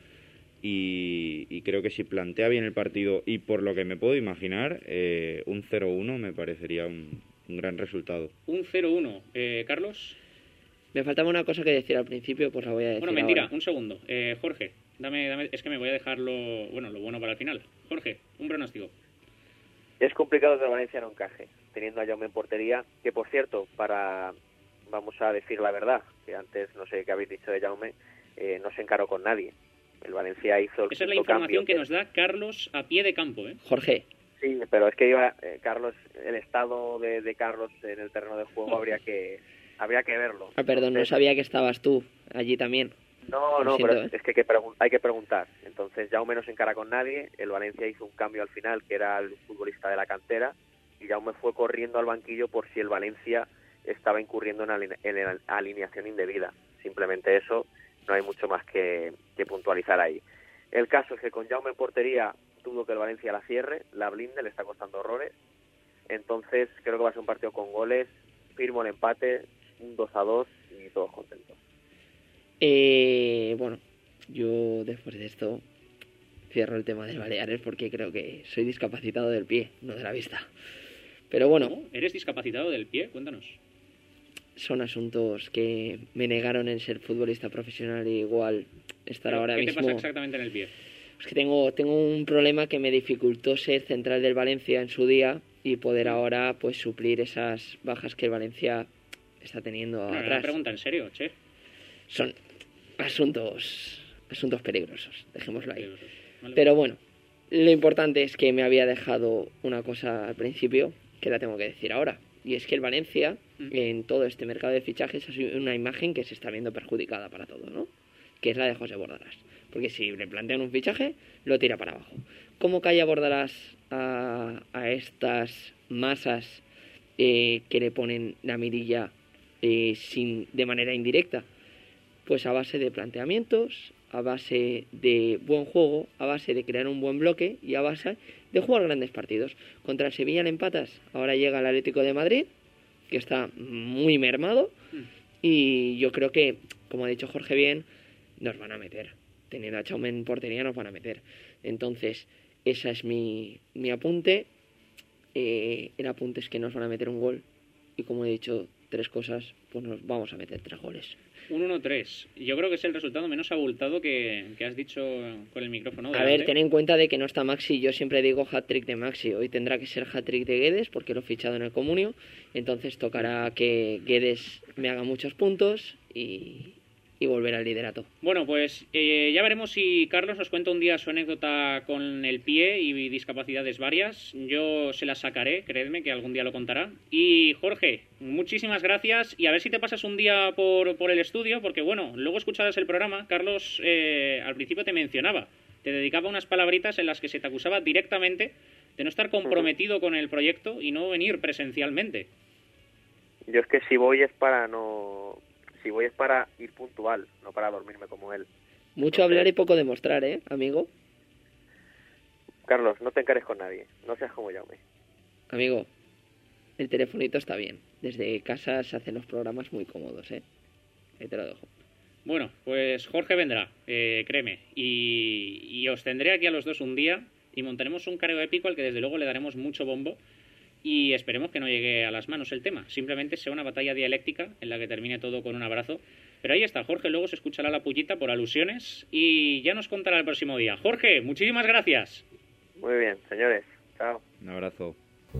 Y, y creo que si plantea bien el partido y por lo que me puedo imaginar, eh, un cero uno me parecería un, un gran resultado. Un cero uno. Eh, ¿Carlos? Me faltaba una cosa que decir al principio, pues la voy a decir. Bueno, mentira, ahora. un segundo. Eh, Jorge, dame, dame, es que me voy a dejar lo, bueno, lo bueno para el final. Jorge, un pronóstico. Es complicado que el Valencia no encaje, teniendo a Jaume en portería, que por cierto, para, vamos a decir la verdad, que antes no sé qué habéis dicho de Jaume, eh, no se encaró con nadie. El Valencia hizo el Esa es la información que nos da Carlos a pie de campo, ¿eh? Jorge. Sí, pero es que iba eh, Carlos, el estado de, de Carlos en el terreno de juego habría que habría que verlo. Ah, perdón, Entonces, no sabía que estabas tú allí también. No, Lo no, siento, pero ¿eh? es que hay que, pregun- hay que preguntar. Entonces Jaume no se encara con nadie, el Valencia hizo un cambio al final, que era el futbolista de la cantera, y Jaume fue corriendo al banquillo por si el Valencia estaba incurriendo en, aline- en alineación indebida. Simplemente eso, no hay mucho más que, que puntualizar ahí. El caso es que con Jaume en portería dudo que el Valencia la cierre, la blinde, le está costando horrores. Entonces creo que va a ser un partido con goles, firmo el empate, un dos a dos y todos contentos. Eh, bueno, yo después de esto cierro el tema del Baleares porque creo que soy discapacitado del pie, no de la vista. Pero bueno... ¿Cómo? ¿Eres discapacitado del pie? Cuéntanos. Son asuntos que me negaron en ser futbolista profesional y igual estar ¿Pero ahora qué mismo... te pasa exactamente en el pie? Es que tengo, tengo un problema que me dificultó ser central del Valencia en su día y poder ahora pues suplir esas bajas que el Valencia está teniendo No, atrás. una pregunta en serio, che. Son asuntos asuntos peligrosos, dejémoslo ahí. Peligrosos. Vale. Pero bueno, lo importante es que me había dejado una cosa al principio que la tengo que decir ahora. Y es que el Valencia, Mm. en todo este mercado de fichajes, ha sido una imagen que se está viendo perjudicada para todo, ¿no? Que es la de José Bordalás. Porque si le plantean un fichaje, lo tira para abajo. ¿Cómo calla Bordalás a, a estas masas eh, que le ponen la mirilla eh, sin, de manera indirecta? Pues a base de planteamientos, a base de buen juego, a base de crear un buen bloque y a base de jugar grandes partidos. Contra el Sevilla le empatas, ahora llega el Atlético de Madrid, que está muy mermado, y yo creo que, como ha dicho Jorge bien, nos van a meter. Teniendo a Chaume en portería nos van a meter. Entonces, ese es mi, mi apunte. Eh, el apunte es que nos van a meter un gol. Y como he dicho tres cosas, pues nos vamos a meter tres goles. Un uno tres. Yo creo que es el resultado menos abultado que, que has dicho con el micrófono. A ver, ten en cuenta de que no está Maxi. Yo siempre digo hat-trick de Maxi. Hoy tendrá que ser hat-trick de Guedes porque lo he fichado en el Comunio. Entonces tocará que Guedes me haga muchos puntos y, y volver al liderato. Bueno, pues eh, ya veremos si Carlos nos cuenta un día su anécdota con el pie y discapacidades varias. Yo se las sacaré, creedme que algún día lo contará. Y Jorge, muchísimas gracias y a ver si te pasas un día por, por el estudio, porque bueno, luego escucharás el programa. Carlos eh, al principio te mencionaba, te dedicaba unas palabritas en las que se te acusaba directamente de no estar comprometido con el proyecto y no venir presencialmente. Yo es que si voy es para no... Si voy es para ir puntual, no para dormirme como él. Mucho Entonces, hablar y poco demostrar, ¿eh, amigo? Carlos, no te encares con nadie. No seas como Jaume. Amigo, el telefonito está bien. Desde casa se hacen los programas muy cómodos, ¿eh? Ahí te lo dejo. Bueno, pues Jorge vendrá, eh, créeme. Y, y os tendré aquí a los dos un día y montaremos un careo épico al que desde luego le daremos mucho bombo. Y esperemos que no llegue a las manos el tema. Simplemente sea una batalla dialéctica en la que termine todo con un abrazo. Pero ahí está, Jorge. Luego se escuchará la pullita por alusiones y ya nos contará el próximo día. Jorge, muchísimas gracias. Muy bien, señores. Chao. Un abrazo.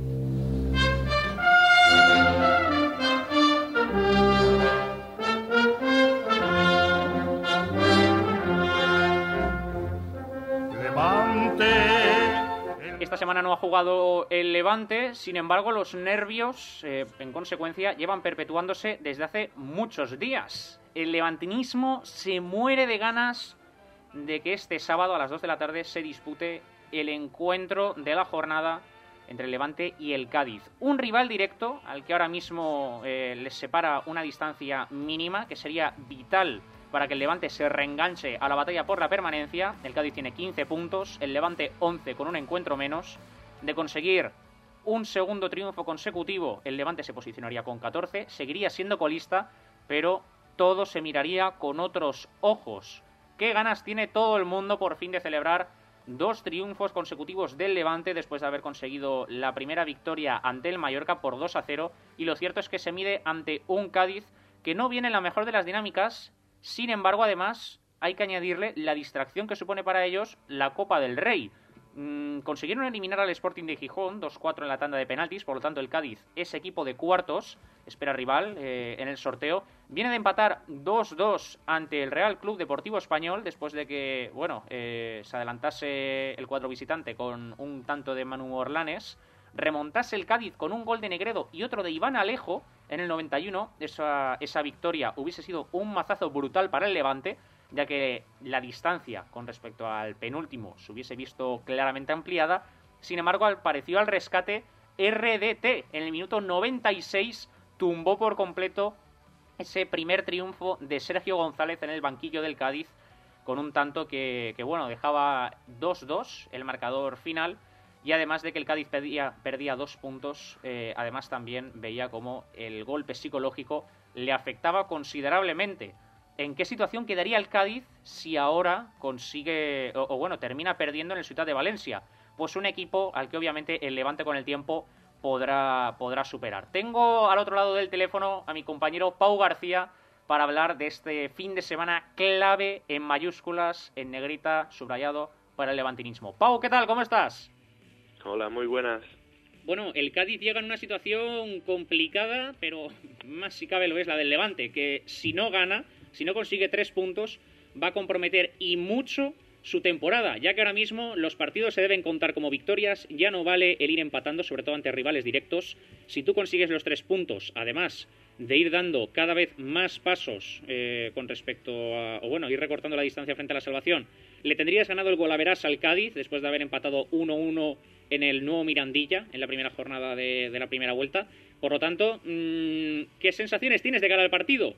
Esta semana no ha jugado el Levante, sin embargo los nervios, eh, en consecuencia, llevan perpetuándose desde hace muchos días. El levantinismo se muere de ganas de que este sábado a las dos de la tarde se dispute el encuentro de la jornada entre el Levante y el Cádiz. Un rival directo al que ahora mismo eh, les separa una distancia mínima que sería vital para que el Levante se reenganche a la batalla por la permanencia. El Cádiz tiene quince puntos, el Levante once con un encuentro menos. De conseguir un segundo triunfo consecutivo, el Levante se posicionaría con catorce, seguiría siendo colista, pero todo se miraría con otros ojos. ¿Qué ganas tiene todo el mundo por fin de celebrar dos triunfos consecutivos del Levante después de haber conseguido la primera victoria ante el Mallorca por dos a cero? Y lo cierto es que se mide ante un Cádiz que no viene en la mejor de las dinámicas. Sin embargo, además, hay que añadirle la distracción que supone para ellos la Copa del Rey. Mm, consiguieron eliminar al Sporting de Gijón dos cuatro en la tanda de penaltis, por lo tanto el Cádiz es equipo de cuartos, espera rival eh, en el sorteo. Viene de empatar dos dos ante el Real Club Deportivo Español, después de que, bueno, eh, se adelantase el cuadro visitante con un tanto de Manu Orlanes, remontase el Cádiz con un gol de Negredo y otro de Iván Alejo en el noventa y uno. Esa, esa victoria hubiese sido un mazazo brutal para el Levante, ya que la distancia con respecto al penúltimo se hubiese visto claramente ampliada. Sin embargo, apareció al rescate R D T. En el minuto noventa y seis tumbó por completo ese primer triunfo de Sergio González en el banquillo del Cádiz, con un tanto que, que bueno, dejaba dos dos el marcador final. Y además de que el Cádiz perdía, perdía dos puntos, eh, además también veía como el golpe psicológico le afectaba considerablemente. ¿En qué situación quedaría el Cádiz si ahora consigue, o, o bueno, termina perdiendo en el Ciutat de Valencia? Pues un equipo al que obviamente el Levante con el tiempo podrá, podrá superar. Tengo al otro lado del teléfono a mi compañero Pau García para hablar de este fin de semana clave en mayúsculas, en negrita, subrayado para el levantinismo. Pau, ¿qué tal? ¿Cómo estás? Hola, muy buenas. Bueno, el Cádiz llega en una situación complicada, pero más si cabe lo es la del Levante, que si no gana, si no consigue tres puntos, va a comprometer y mucho su temporada, ya que ahora mismo los partidos se deben contar como victorias, ya no vale el ir empatando, sobre todo ante rivales directos. Si tú consigues los tres puntos, además de ir dando cada vez más pasos eh, con respecto a, o bueno, ir recortando la distancia frente a la salvación, le tendrías ganado el golaveras al Cádiz después de haber empatado uno uno en el nuevo Mirandilla en la primera jornada de, de la primera vuelta. Por lo tanto, mmm, ¿qué sensaciones tienes de cara al partido?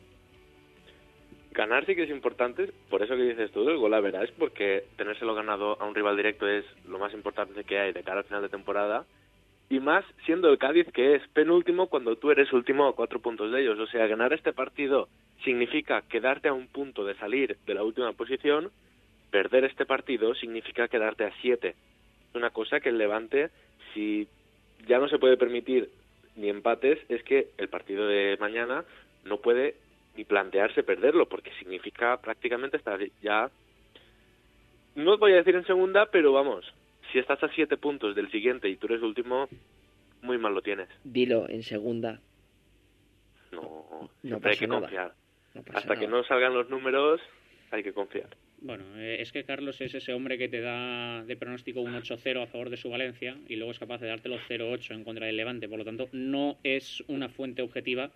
Ganar sí que es importante, por eso que dices tú, el golaveras, porque tenérselo ganado a un rival directo es lo más importante que hay de cara al final de temporada. y más siendo el Cádiz, que es penúltimo cuando tú eres último a cuatro puntos de ellos. O sea, ganar este partido significa quedarte a un punto de salir de la última posición, perder este partido significa quedarte a siete. Es una cosa que el Levante, si ya no se puede permitir ni empates, es que el partido de mañana no puede ni plantearse perderlo, porque significa prácticamente estar ya, no os voy a decir en segunda, pero vamos, si estás a siete puntos del siguiente y tú eres último, muy mal lo tienes. Dilo, en segunda. No, No siempre hay pasa que nada. confiar. No pasa Hasta que nada. no salgan los números, hay que confiar. Bueno, eh, es que Carlos es ese hombre que te da de pronóstico un ocho cero a favor de su Valencia y luego es capaz de dártelo cero ocho en contra del Levante. Por lo tanto, no es una fuente objetiva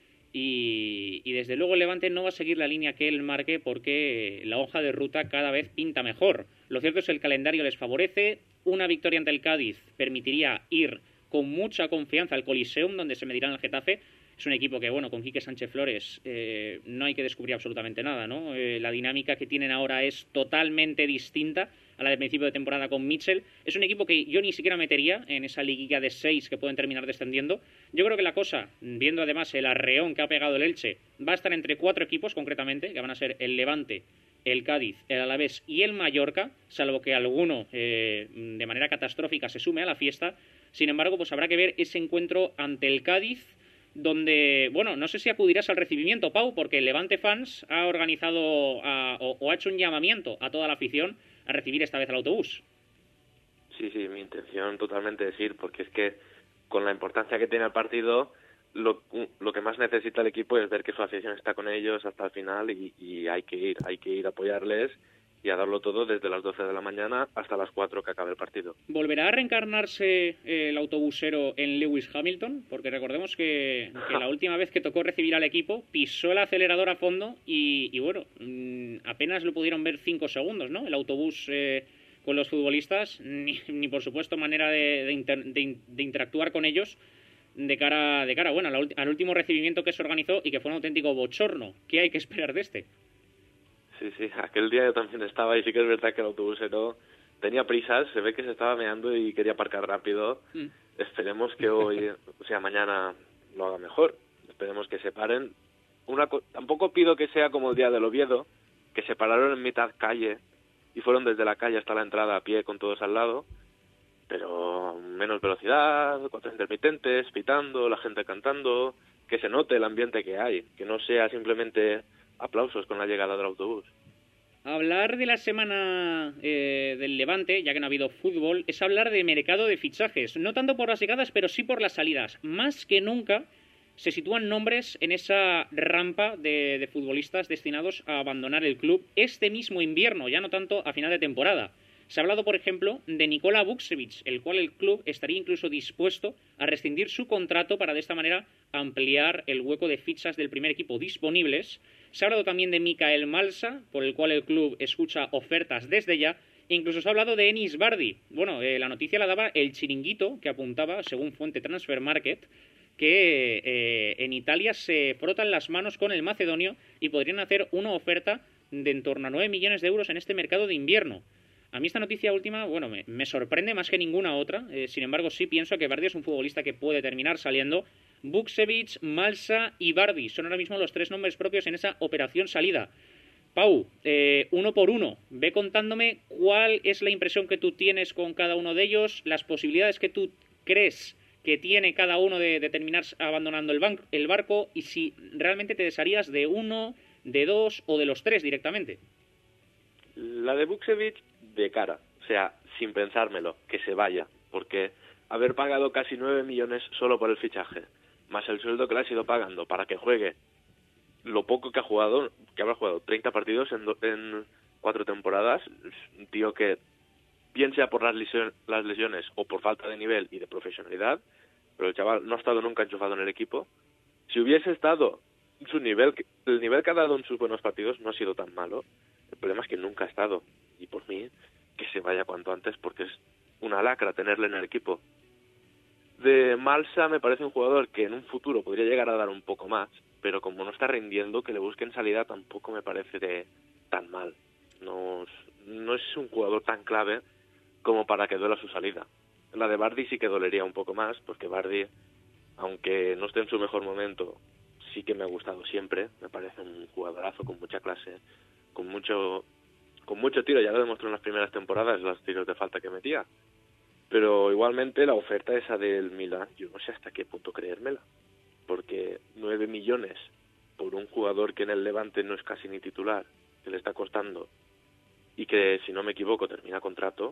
y, y desde luego el Levante no va a seguir la línea que él marque porque la hoja de ruta cada vez pinta mejor. Lo cierto es que el calendario les favorece. Una victoria ante el Cádiz permitiría ir con mucha confianza al Coliseum, donde se medirán el Getafe. Es un equipo que, bueno, con Quique Sánchez Flores eh, no hay que descubrir absolutamente nada, ¿no? Eh, la dinámica que tienen ahora es totalmente distinta a la de principio de temporada con Mitchell. Es un equipo que yo ni siquiera metería en esa liguilla de seis que pueden terminar descendiendo. Yo creo que la cosa, viendo además el arreón que ha pegado el Elche, va a estar entre cuatro equipos concretamente, que van a ser el Levante, el Cádiz, el Alavés y el Mallorca, salvo que alguno eh, de manera catastrófica se sume a la fiesta. Sin embargo, pues habrá que ver ese encuentro ante el Cádiz, donde, bueno, no sé si acudirás al recibimiento, Pau, porque el Levante Fans ha organizado a, o, o ha hecho un llamamiento a toda la afición a recibir esta vez al autobús. Sí, sí, mi intención totalmente es ir, porque es que con la importancia que tiene el partido, lo, lo que más necesita el equipo es ver que su afición está con ellos hasta el final y, y hay que ir, hay que ir a apoyarles y a darlo todo desde las doce de la mañana hasta las cuatro que acabe el partido. ¿Volverá a reencarnarse el autobusero en Lewis Hamilton? Porque recordemos que, que la última vez que tocó recibir al equipo pisó el acelerador a fondo y, y bueno, apenas lo pudieron ver cinco segundos, ¿no? El autobús eh, con los futbolistas, ni, ni por supuesto manera de, de, inter, de, de interactuar con ellos de cara, de cara bueno, al, al último recibimiento que se organizó y que fue un auténtico bochorno. ¿Qué hay que esperar de este? Sí, sí, aquel día yo también estaba y sí que es verdad que el autobusero tenía prisas, se ve que se estaba meando y quería aparcar rápido. Mm. Esperemos que hoy, o sea, mañana lo haga mejor. Esperemos que se paren. Una co- tampoco pido que sea como el día del Oviedo, que se pararon en mitad calle y fueron desde la calle hasta la entrada a pie con todos al lado, pero menos velocidad, cuatro intermitentes, pitando, la gente cantando, que se note el ambiente que hay, que no sea simplemente aplausos con la llegada del autobús. Hablar de la semana eh, del Levante, ya que no ha habido fútbol, es hablar de mercado de fichajes. No tanto por las llegadas, pero sí por las salidas. Más que nunca se sitúan nombres en esa rampa de, de futbolistas destinados a abandonar el club este mismo invierno, ya no tanto a final de temporada. Se ha hablado, por ejemplo, de Nikola Vukcevic, el cual el club estaría incluso dispuesto a rescindir su contrato para de esta manera ampliar el hueco de fichas del primer equipo disponibles. Se ha hablado también de Mikael Malsa, por el cual el club escucha ofertas desde ya. Incluso se ha hablado de Enis Bardi. Bueno, eh, la noticia la daba el Chiringuito, que apuntaba, según fuente Transfer Market, que eh, en Italia se frotan las manos con el macedonio y podrían hacer una oferta de en torno a nueve millones de euros en este mercado de invierno. A mí esta noticia última, bueno, me, me sorprende más que ninguna otra. Eh, sin embargo, sí pienso que Bardi es un futbolista que puede terminar saliendo. Vukcevic, Malsa y Bardi son ahora mismo los tres nombres propios en esa operación salida. Pau, eh, uno por uno, ve contándome cuál es la impresión que tú tienes con cada uno de ellos, las posibilidades que tú crees que tiene cada uno de, de terminar abandonando el, ban- el barco y si realmente te desharías de uno, de dos o de los tres directamente. La de Vukcevic de cara, o sea, sin pensármelo, que se vaya, porque haber pagado casi nueve millones solo por el fichaje, más el sueldo que le has ido pagando para que juegue lo poco que ha jugado, que habrá jugado treinta partidos en, do, en cuatro temporadas, un tío que bien sea por las, lesion, las lesiones o por falta de nivel y de profesionalidad, pero el chaval no ha estado nunca enchufado en el equipo. Si hubiese estado su nivel, el nivel que ha dado en sus buenos partidos no ha sido tan malo. El problema es que nunca ha estado, y por mí que se vaya cuanto antes porque es una lacra tenerle en el equipo. De Malsa me parece un jugador que en un futuro podría llegar a dar un poco más, pero como no está rindiendo, que le busquen salida tampoco me parece de, tan mal. No, no es un jugador tan clave como para que duela su salida. La de Bardi sí que dolería un poco más, porque Bardi, aunque no esté en su mejor momento, sí que me ha gustado siempre. Me parece un jugadorazo con mucha clase, con mucho con mucho tiro. Ya lo demostró en las primeras temporadas, los tiros de falta que metía. Pero igualmente la oferta esa del Milan, yo no sé hasta qué punto creérmela. Porque nueve millones por un jugador que en el Levante no es casi ni titular, que le está costando, y que, si no me equivoco, termina contrato.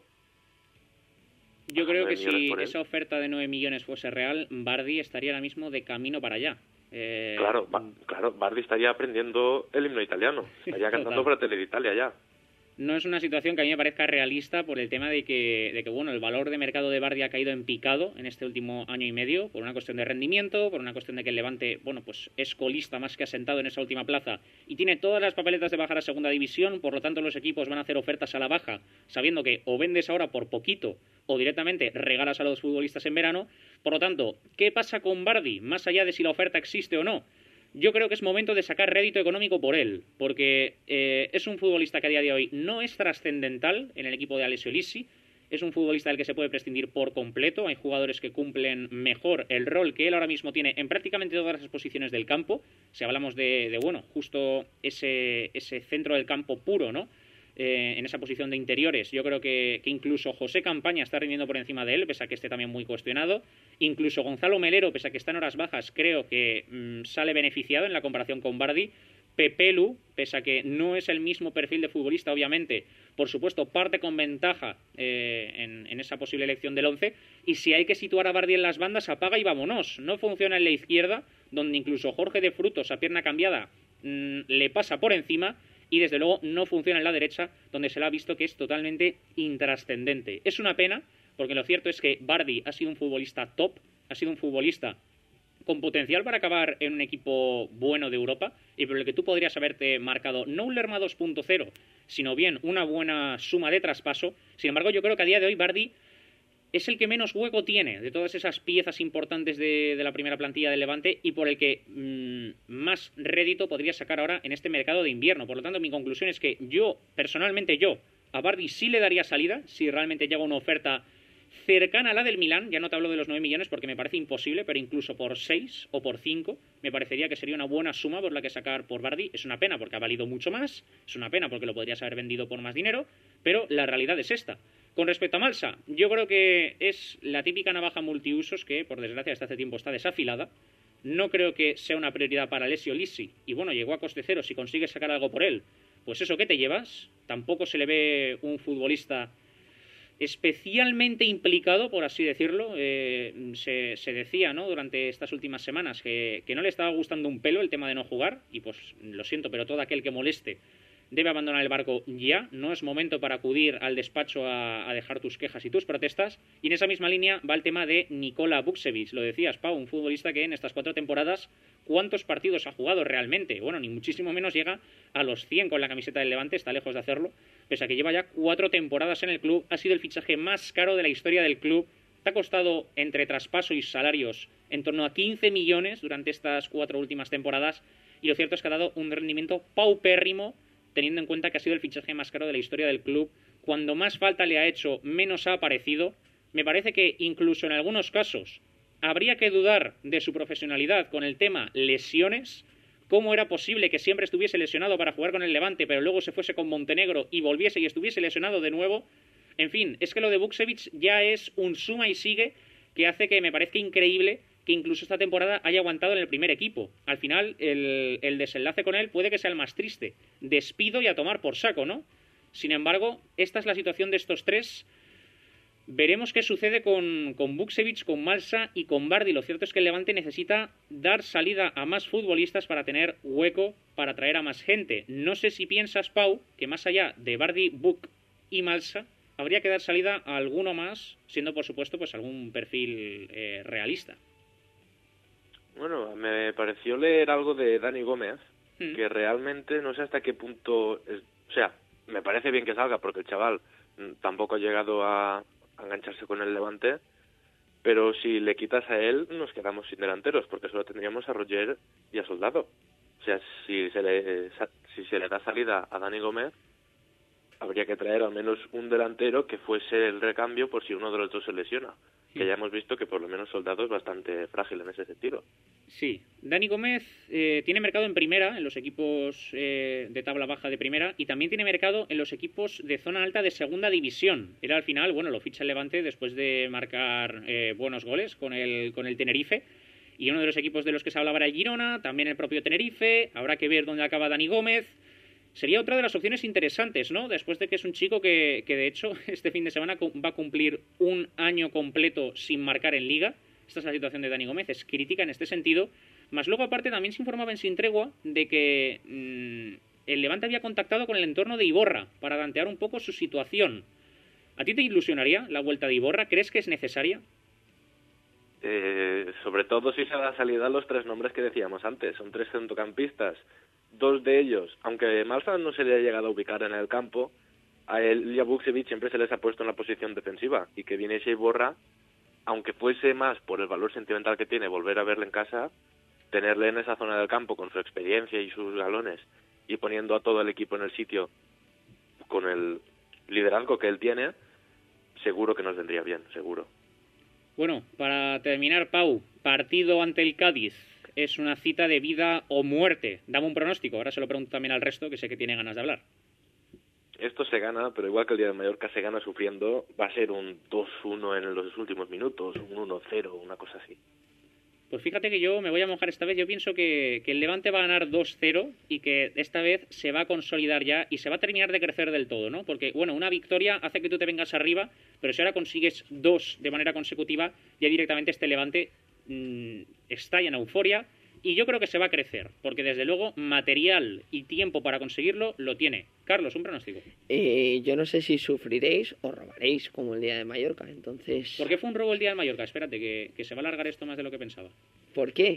Yo creo que si esa oferta de nueve millones fuese real, Bardi estaría ahora mismo de camino para allá. Eh... Claro, ba claro, Bardi estaría aprendiendo el himno italiano, estaría cantando Fratelli d'Italia ya. No es una situación que a mí me parezca realista por el tema de que, de que bueno, el valor de mercado de Bardi ha caído en picado en este último año y medio, por una cuestión de rendimiento, por una cuestión de que el Levante, bueno, pues es colista más que asentado en esa última plaza y tiene todas las papeletas de bajar a segunda división, por lo tanto los equipos van a hacer ofertas a la baja, sabiendo que o vendes ahora por poquito o directamente regalas a los futbolistas en verano. Por lo tanto, ¿qué pasa con Bardi? Más allá de si la oferta existe o no, yo creo que es momento de sacar rédito económico por él, porque eh, es un futbolista que a día de hoy no es trascendental en el equipo de Alessio Lissi, es un futbolista del que se puede prescindir por completo. Hay jugadores que cumplen mejor el rol que él ahora mismo tiene en prácticamente todas las posiciones del campo. Si hablamos de, de bueno, justo ese, ese centro del campo puro, ¿no? Eh, en esa posición de interiores, yo creo que, que incluso José Campaña está rindiendo por encima de él, pese a que esté también muy cuestionado. Incluso Gonzalo Melero, pese a que está en horas bajas, creo que mmm, sale beneficiado en la comparación con Bardi. Pepelu, pese a que no es el mismo perfil de futbolista, obviamente, por supuesto, parte con ventaja eh, en, en esa posible elección del once. Y si hay que situar a Bardi en las bandas, apaga y vámonos. No funciona en la izquierda, donde incluso Jorge de Frutos, a pierna cambiada, mmm, le pasa por encima. Y desde luego no funciona en la derecha, donde se le ha visto que es totalmente intrascendente. Es una pena, porque lo cierto es que Bardi ha sido un futbolista top, ha sido un futbolista con potencial para acabar en un equipo bueno de Europa, y por el que tú podrías haberte marcado no un Lerma dos punto cero, sino bien una buena suma de traspaso. Sin embargo, yo creo que a día de hoy Bardi es el que menos hueco tiene de todas esas piezas importantes de, de la primera plantilla del Levante y por el que mmm, más rédito podría sacar ahora en este mercado de invierno. Por lo tanto, mi conclusión es que yo, personalmente yo, a Bardi sí le daría salida si realmente llega una oferta cercana a la del Milán. Ya no te hablo de los nueve millones porque me parece imposible, pero incluso por seis o por cinco me parecería que sería una buena suma por la que sacar por Bardi. Es una pena porque ha valido mucho más, es una pena porque lo podrías haber vendido por más dinero, pero la realidad es esta. Con respecto a Malsa, yo creo que es la típica navaja multiusos que, por desgracia, desde hace tiempo está desafilada. No creo que sea una prioridad para Alessio Lissi. Y bueno, llegó a coste cero. Si consigues sacar algo por él, pues eso, ¿qué te llevas? Tampoco se le ve un futbolista especialmente implicado, por así decirlo. Eh, se, se decía, ¿no?, durante estas últimas semanas que, que no le estaba gustando un pelo el tema de no jugar. Y pues lo siento, pero todo aquel que moleste debe abandonar el barco ya. No es momento para acudir al despacho a, a dejar tus quejas y tus protestas. Y en esa misma línea va el tema de Nikola Vukcevic. Lo decías, Pau, un futbolista que en estas cuatro temporadas, ¿cuántos partidos ha jugado realmente? Bueno, ni muchísimo menos llega a los cien con la camiseta del Levante, está lejos de hacerlo, pese a que lleva ya cuatro temporadas en el club. Ha sido el fichaje más caro de la historia del club. Te ha costado, entre traspaso y salarios, en torno a quince millones durante estas cuatro últimas temporadas. Y lo cierto es que ha dado un rendimiento paupérrimo, teniendo en cuenta que ha sido el fichaje más caro de la historia del club. Cuando más falta le ha hecho, menos ha aparecido. Me parece que incluso en algunos casos habría que dudar de su profesionalidad con el tema lesiones. ¿Cómo era posible que siempre estuviese lesionado para jugar con el Levante, pero luego se fuese con Montenegro y volviese y estuviese lesionado de nuevo? En fin, es que lo de Vukcevic ya es un suma y sigue que hace que me parezca increíble que incluso esta temporada haya aguantado en el primer equipo. Al final, el, el desenlace con él puede que sea el más triste. Despido y a tomar por saco, ¿no? Sin embargo, esta es la situación de estos tres. Veremos qué sucede con, con Vukcevic, con Malsa y con Bardi. Lo cierto es que el Levante necesita dar salida a más futbolistas para tener hueco para traer a más gente. No sé si piensas, Pau, que más allá de Bardi, Vuk y Malsa, habría que dar salida a alguno más, siendo por supuesto pues algún perfil eh, realista. Bueno, me pareció leer algo de Dani Gómez, mm. que realmente no sé hasta qué punto... Es, o sea, me parece bien que salga porque el chaval tampoco ha llegado a, a engancharse con el Levante, pero si le quitas a él nos quedamos sin delanteros porque solo tendríamos a Roger y a Soldado. O sea, si se le, si se le da salida a Dani Gómez, habría que traer al menos un delantero que fuese el recambio por si uno de los dos se lesiona. Sí. Que ya hemos visto que por lo menos Soldado es bastante frágil en ese sentido. Sí, Dani Gómez eh, tiene mercado en primera, en los equipos eh, de tabla baja de primera, y también tiene mercado en los equipos de zona alta de segunda división. Era al final, bueno, lo ficha el Levante después de marcar eh, buenos goles con el, con el Tenerife, y uno de los equipos de los que se hablaba era el Girona, también el propio Tenerife. Habrá que ver dónde acaba Dani Gómez. Sería otra de las opciones interesantes, ¿no? Después de que es un chico que, que de hecho, este fin de semana va a cumplir un año completo sin marcar en Liga. Esta es la situación de Dani Gómez, es crítica en este sentido. Más luego, aparte, también se informaba en Sin Tregua de que mmm, el Levante había contactado con el entorno de Iborra para tantear un poco su situación. ¿A ti te ilusionaría la vuelta de Iborra? ¿Crees que es necesaria? Eh, sobre todo si se da salida a los tres nombres que decíamos antes. Son tres centrocampistas. Dos de ellos, aunque Malsa no se le ha llegado a ubicar en el campo, a él y a Vukcevic siempre se les ha puesto en la posición defensiva, y que viniese Iborra, aunque fuese más por el valor sentimental que tiene volver a verle en casa, tenerle en esa zona del campo con su experiencia y sus galones y poniendo a todo el equipo en el sitio con el liderazgo que él tiene, seguro que nos vendría bien, seguro. Bueno, para terminar, Pau, partido ante el Cádiz. Es una cita de vida o muerte. Dame un pronóstico. Ahora se lo pregunto también al resto, que sé que tiene ganas de hablar. Esto se gana, pero igual que el día de Mallorca se gana sufriendo, va a ser un dos uno en los últimos minutos, un uno cero, una cosa así. Pues fíjate que yo me voy a mojar esta vez. Yo pienso que, que el Levante va a ganar dos cero y que esta vez se va a consolidar ya y se va a terminar de crecer del todo, ¿no? Porque, bueno, una victoria hace que tú te vengas arriba, pero si ahora consigues dos de manera consecutiva, ya directamente este Levante mmm, está en euforia. Y yo creo que se va a crecer, porque desde luego material y tiempo para conseguirlo lo tiene. Carlos, un pronóstico. Eh, yo no sé si sufriréis o robaréis como el día de Mallorca, entonces... ¿Por qué fue un robo el día de Mallorca? Espérate, que, que se va a alargar esto más de lo que pensaba. ¿Por qué?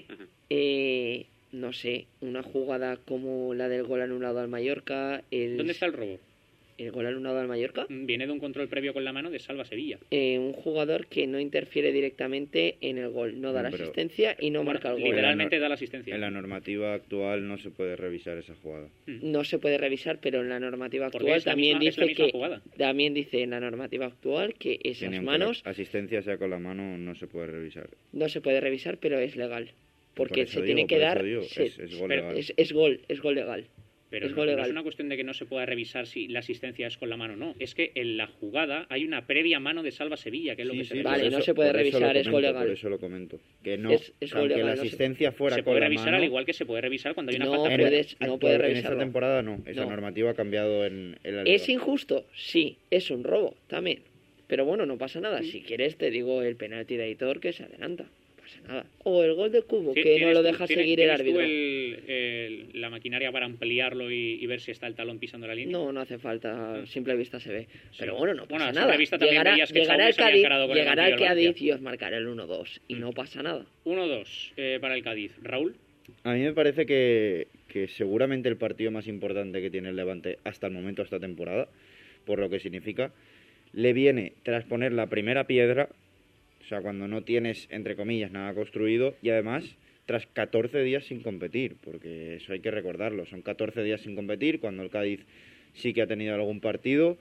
Eh, no sé, una jugada como la del gol anulado al Mallorca... El... ¿Dónde está el robo? ¿El gol anulado al Mallorca? Viene de un control previo con la mano de Salva Sevilla. Eh, un jugador que no interfiere directamente en el gol, no da no, la asistencia y no bueno, marca el gol. Literalmente da la asistencia. En la normativa actual no se puede revisar esa jugada. No se puede revisar, pero en la normativa actual también misma, dice que jugada. también dice en la normativa actual que esas Tienen manos que asistencia sea con la mano no se puede revisar. No se puede revisar, pero es legal, porque se digo, tiene que dar digo, se, es, es, gol legal. Es, es gol, es gol legal. Pero es, no, no es una cuestión de que no se pueda revisar si la asistencia es con la mano, no. Es que en la jugada hay una previa mano de Salva Sevilla, que es lo sí, que se sí, Vale, eso, no se puede revisar, comento, es gol legal. Por eso lo comento. Que no, es, es aunque legal, la asistencia no se, fuera se con puede la revisar mano, al igual que se puede revisar cuando hay una no falta. Puedes, en, no puedes revisarlo. En esta temporada no, esa no. normativa ha cambiado en, en la liga. ¿Es injusto? Sí, es un robo también. Pero bueno, no pasa nada. Si quieres te digo el penalti de Aitor que se adelanta. Nada. O el gol de Cubo, que no lo deja ¿tienes, seguir el árbitro. ¿Tú el, el, la maquinaria para ampliarlo y, y ver si está el talón pisando la línea? No, no hace falta, a simple vista se ve. Sí. Pero bueno, no pasa bueno, nada. Vista llegará llegará, llegará el Cádiz, llegará el Cádiz y os marcará el uno dos y mm. no pasa nada. uno dos eh, para el Cádiz. ¿Raúl? A mí me parece que, que seguramente el partido más importante que tiene el Levante hasta el momento esta temporada, por lo que significa, le viene tras poner la primera piedra. O sea, cuando no tienes, entre comillas, nada construido y además tras catorce días sin competir, porque eso hay que recordarlo. Son catorce días sin competir, cuando el Cádiz sí que ha tenido algún partido.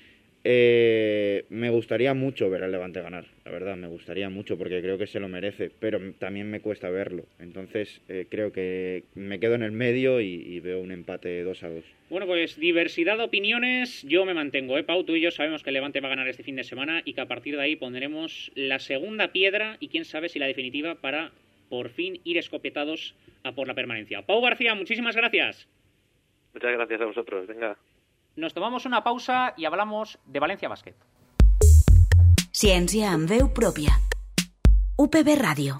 Eh, me gustaría mucho ver al Levante ganar, la verdad, me gustaría mucho porque creo que se lo merece, pero también me cuesta verlo. Entonces eh, creo que me quedo en el medio y, y veo un empate dos a dos. Bueno, pues diversidad de opiniones, yo me mantengo, ¿eh, Pau? Tú y yo sabemos que el Levante va a ganar este fin de semana y que a partir de ahí pondremos la segunda piedra y quién sabe si la definitiva para por fin ir escopetados a por la permanencia. Pau García, muchísimas gracias. Muchas gracias a vosotros, venga. Nos tomamos una pausa y hablamos de Valencia Bàsquet. Ciència amb veu pròpia. U P B Radio.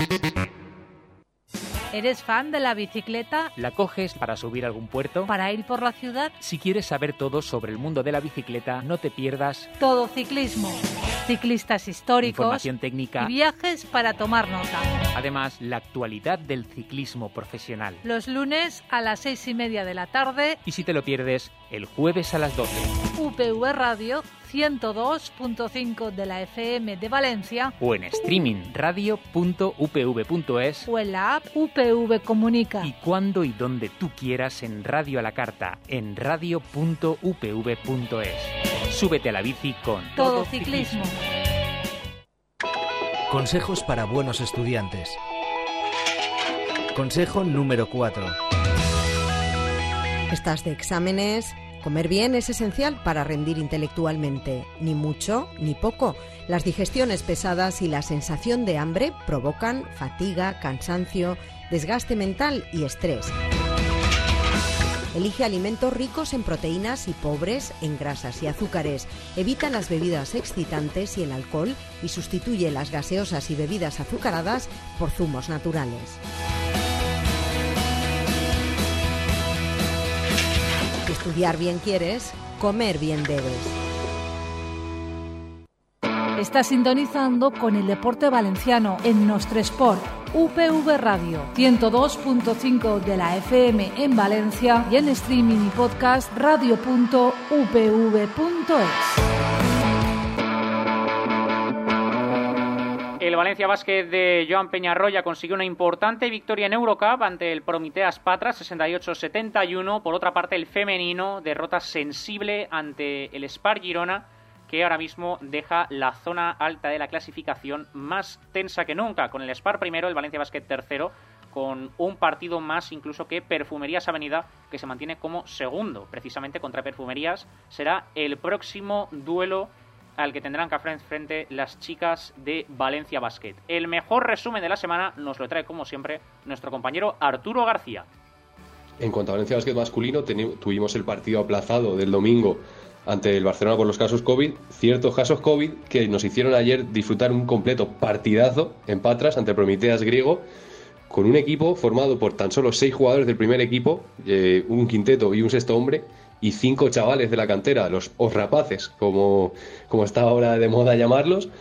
¿Eres fan de la bicicleta? ¿La coges para subir a algún puerto? ¿Para ir por la ciudad? Si quieres saber todo sobre el mundo de la bicicleta, no te pierdas Todo Ciclismo. ciclistas históricos, información técnica y viajes para tomar nota. Además, la actualidad del ciclismo profesional. Los lunes a las seis y media de la tarde. Y si te lo pierdes, el jueves a las doce. U P V Radio ciento dos punto cinco de la F M de Valencia. O en streaming radio punto u p v punto es. O en la app U P V Comunica. Y cuando y donde tú quieras en Radio a la Carta, en radio punto u p v punto es. Súbete a la bici con Todo, Todo Ciclismo. Consejos para buenos estudiantes. Consejo número cuatro. ¿Estás de exámenes? Comer bien es esencial para rendir intelectualmente. Ni mucho ni poco. Las digestiones pesadas y la sensación de hambre provocan fatiga, cansancio, desgaste mental y estrés. Elige alimentos ricos en proteínas y pobres en grasas y azúcares. Evita las bebidas excitantes y el alcohol y sustituye las gaseosas y bebidas azucaradas por zumos naturales. Si estudiar bien quieres, comer bien debes. Está sintonizando con el deporte valenciano en Nostre Sport. U P V Radio ciento dos punto cinco de la F M en Valencia y en streaming y podcast radio punto u p v punto es. El Valencia Basket de Joan Peñarroya consiguió una importante victoria en Eurocup ante el Prometeas Patras, sesenta y ocho a setenta y uno. Por otra parte, el femenino derrota sensible ante el Spar Girona, que ahora mismo deja la zona alta de la clasificación más tensa que nunca, con el Spar primero, el Valencia Basket tercero, con un partido más incluso que Perfumerías Avenida, que se mantiene como segundo. Precisamente contra Perfumerías será el próximo duelo al que tendrán que hacer frente las chicas de Valencia Basket. El mejor resumen de la semana nos lo trae, como siempre, nuestro compañero Arturo García. En cuanto a Valencia Basket masculino, tuvimos el partido aplazado del domingo ante el Barcelona por los casos COVID, ciertos casos COVID que nos hicieron ayer disfrutar un completo partidazo en Patras ante Prometeas griego, con un equipo formado por tan solo seis jugadores del primer equipo, eh, un quinteto y un sexto hombre, y cinco chavales de la cantera, los os rapaces, como, como está ahora de moda llamarlos.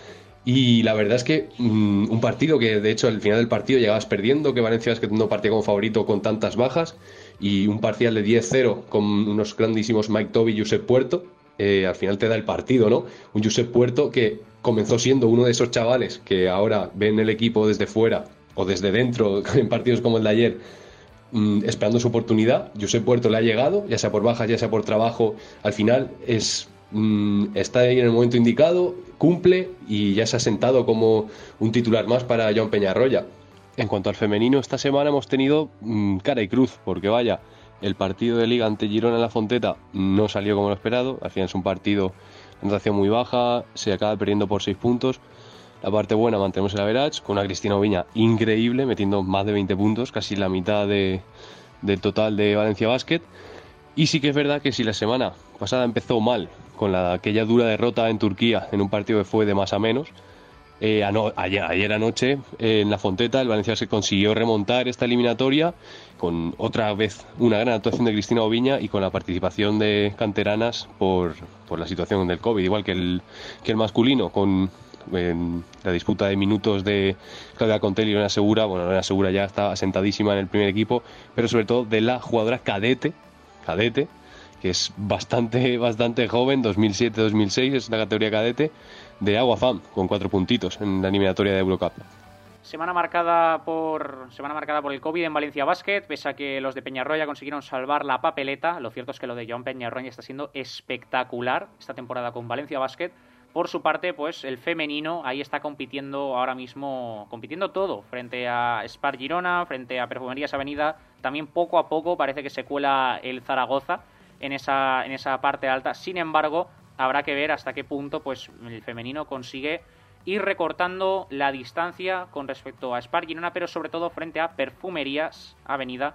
Y la verdad es que mmm, un partido que de hecho al final del partido llegabas perdiendo, que Valencia Basket no partía como favorito con tantas bajas, y un parcial de diez cero con unos grandísimos Mike Toby y Josep Puerto, eh, al final te da el partido, ¿no? Un Josep Puerto que comenzó siendo uno de esos chavales que ahora ven el equipo desde fuera o desde dentro en partidos como el de ayer, mmm, esperando su oportunidad. Josep Puerto le ha llegado, ya sea por bajas, ya sea por trabajo, al final es... está ahí en el momento indicado, cumple y ya se ha sentado como un titular más para Joan Peñarroya. En cuanto al femenino, esta semana hemos tenido mmm, cara y cruz, porque vaya, el partido de Liga ante Girona en la Fonteta no salió como lo esperado. Al final es un partido de anotación muy baja, se acaba perdiendo por seis puntos. La parte buena, mantenemos el average con una Cristina Oviña increíble, metiendo más de veinte puntos, casi la mitad de, del total de Valencia Basket. Y sí que es verdad que si la semana pasada empezó mal, con la, aquella dura derrota en Turquía, en un partido que fue de más a menos, eh, ano, ayer, ayer anoche eh, en la Fonteta el Valencia se consiguió remontar esta eliminatoria con otra vez una gran actuación de Cristina Oviña y con la participación de canteranas por, por la situación del COVID, igual que el, que el masculino, con en la disputa de minutos de Claudia Contel y Lorena Segura. Bueno, Lorena Segura ya está asentadísima en el primer equipo, pero sobre todo de la jugadora cadete, cadete que es bastante bastante joven, dos mil siete dos mil seis, es la categoría cadete de Aguafam, con cuatro puntitos en la eliminatoria de Eurocup. Semana marcada por semana marcada por el COVID en Valencia Basket, pese a que los de Peñarroya consiguieron salvar la papeleta. Lo cierto es que lo de Joan Peñarroya está siendo espectacular esta temporada con Valencia Basket. Por su parte, pues el femenino ahí está compitiendo ahora mismo, compitiendo todo, frente a Spar Girona, frente a Perfumerías Avenida. También poco a poco parece que se cuela el Zaragoza en esa, en esa parte alta. Sin embargo, habrá que ver hasta qué punto pues el femenino consigue ir recortando la distancia con respecto a Spar Girona, pero sobre todo frente a Perfumerías Avenida,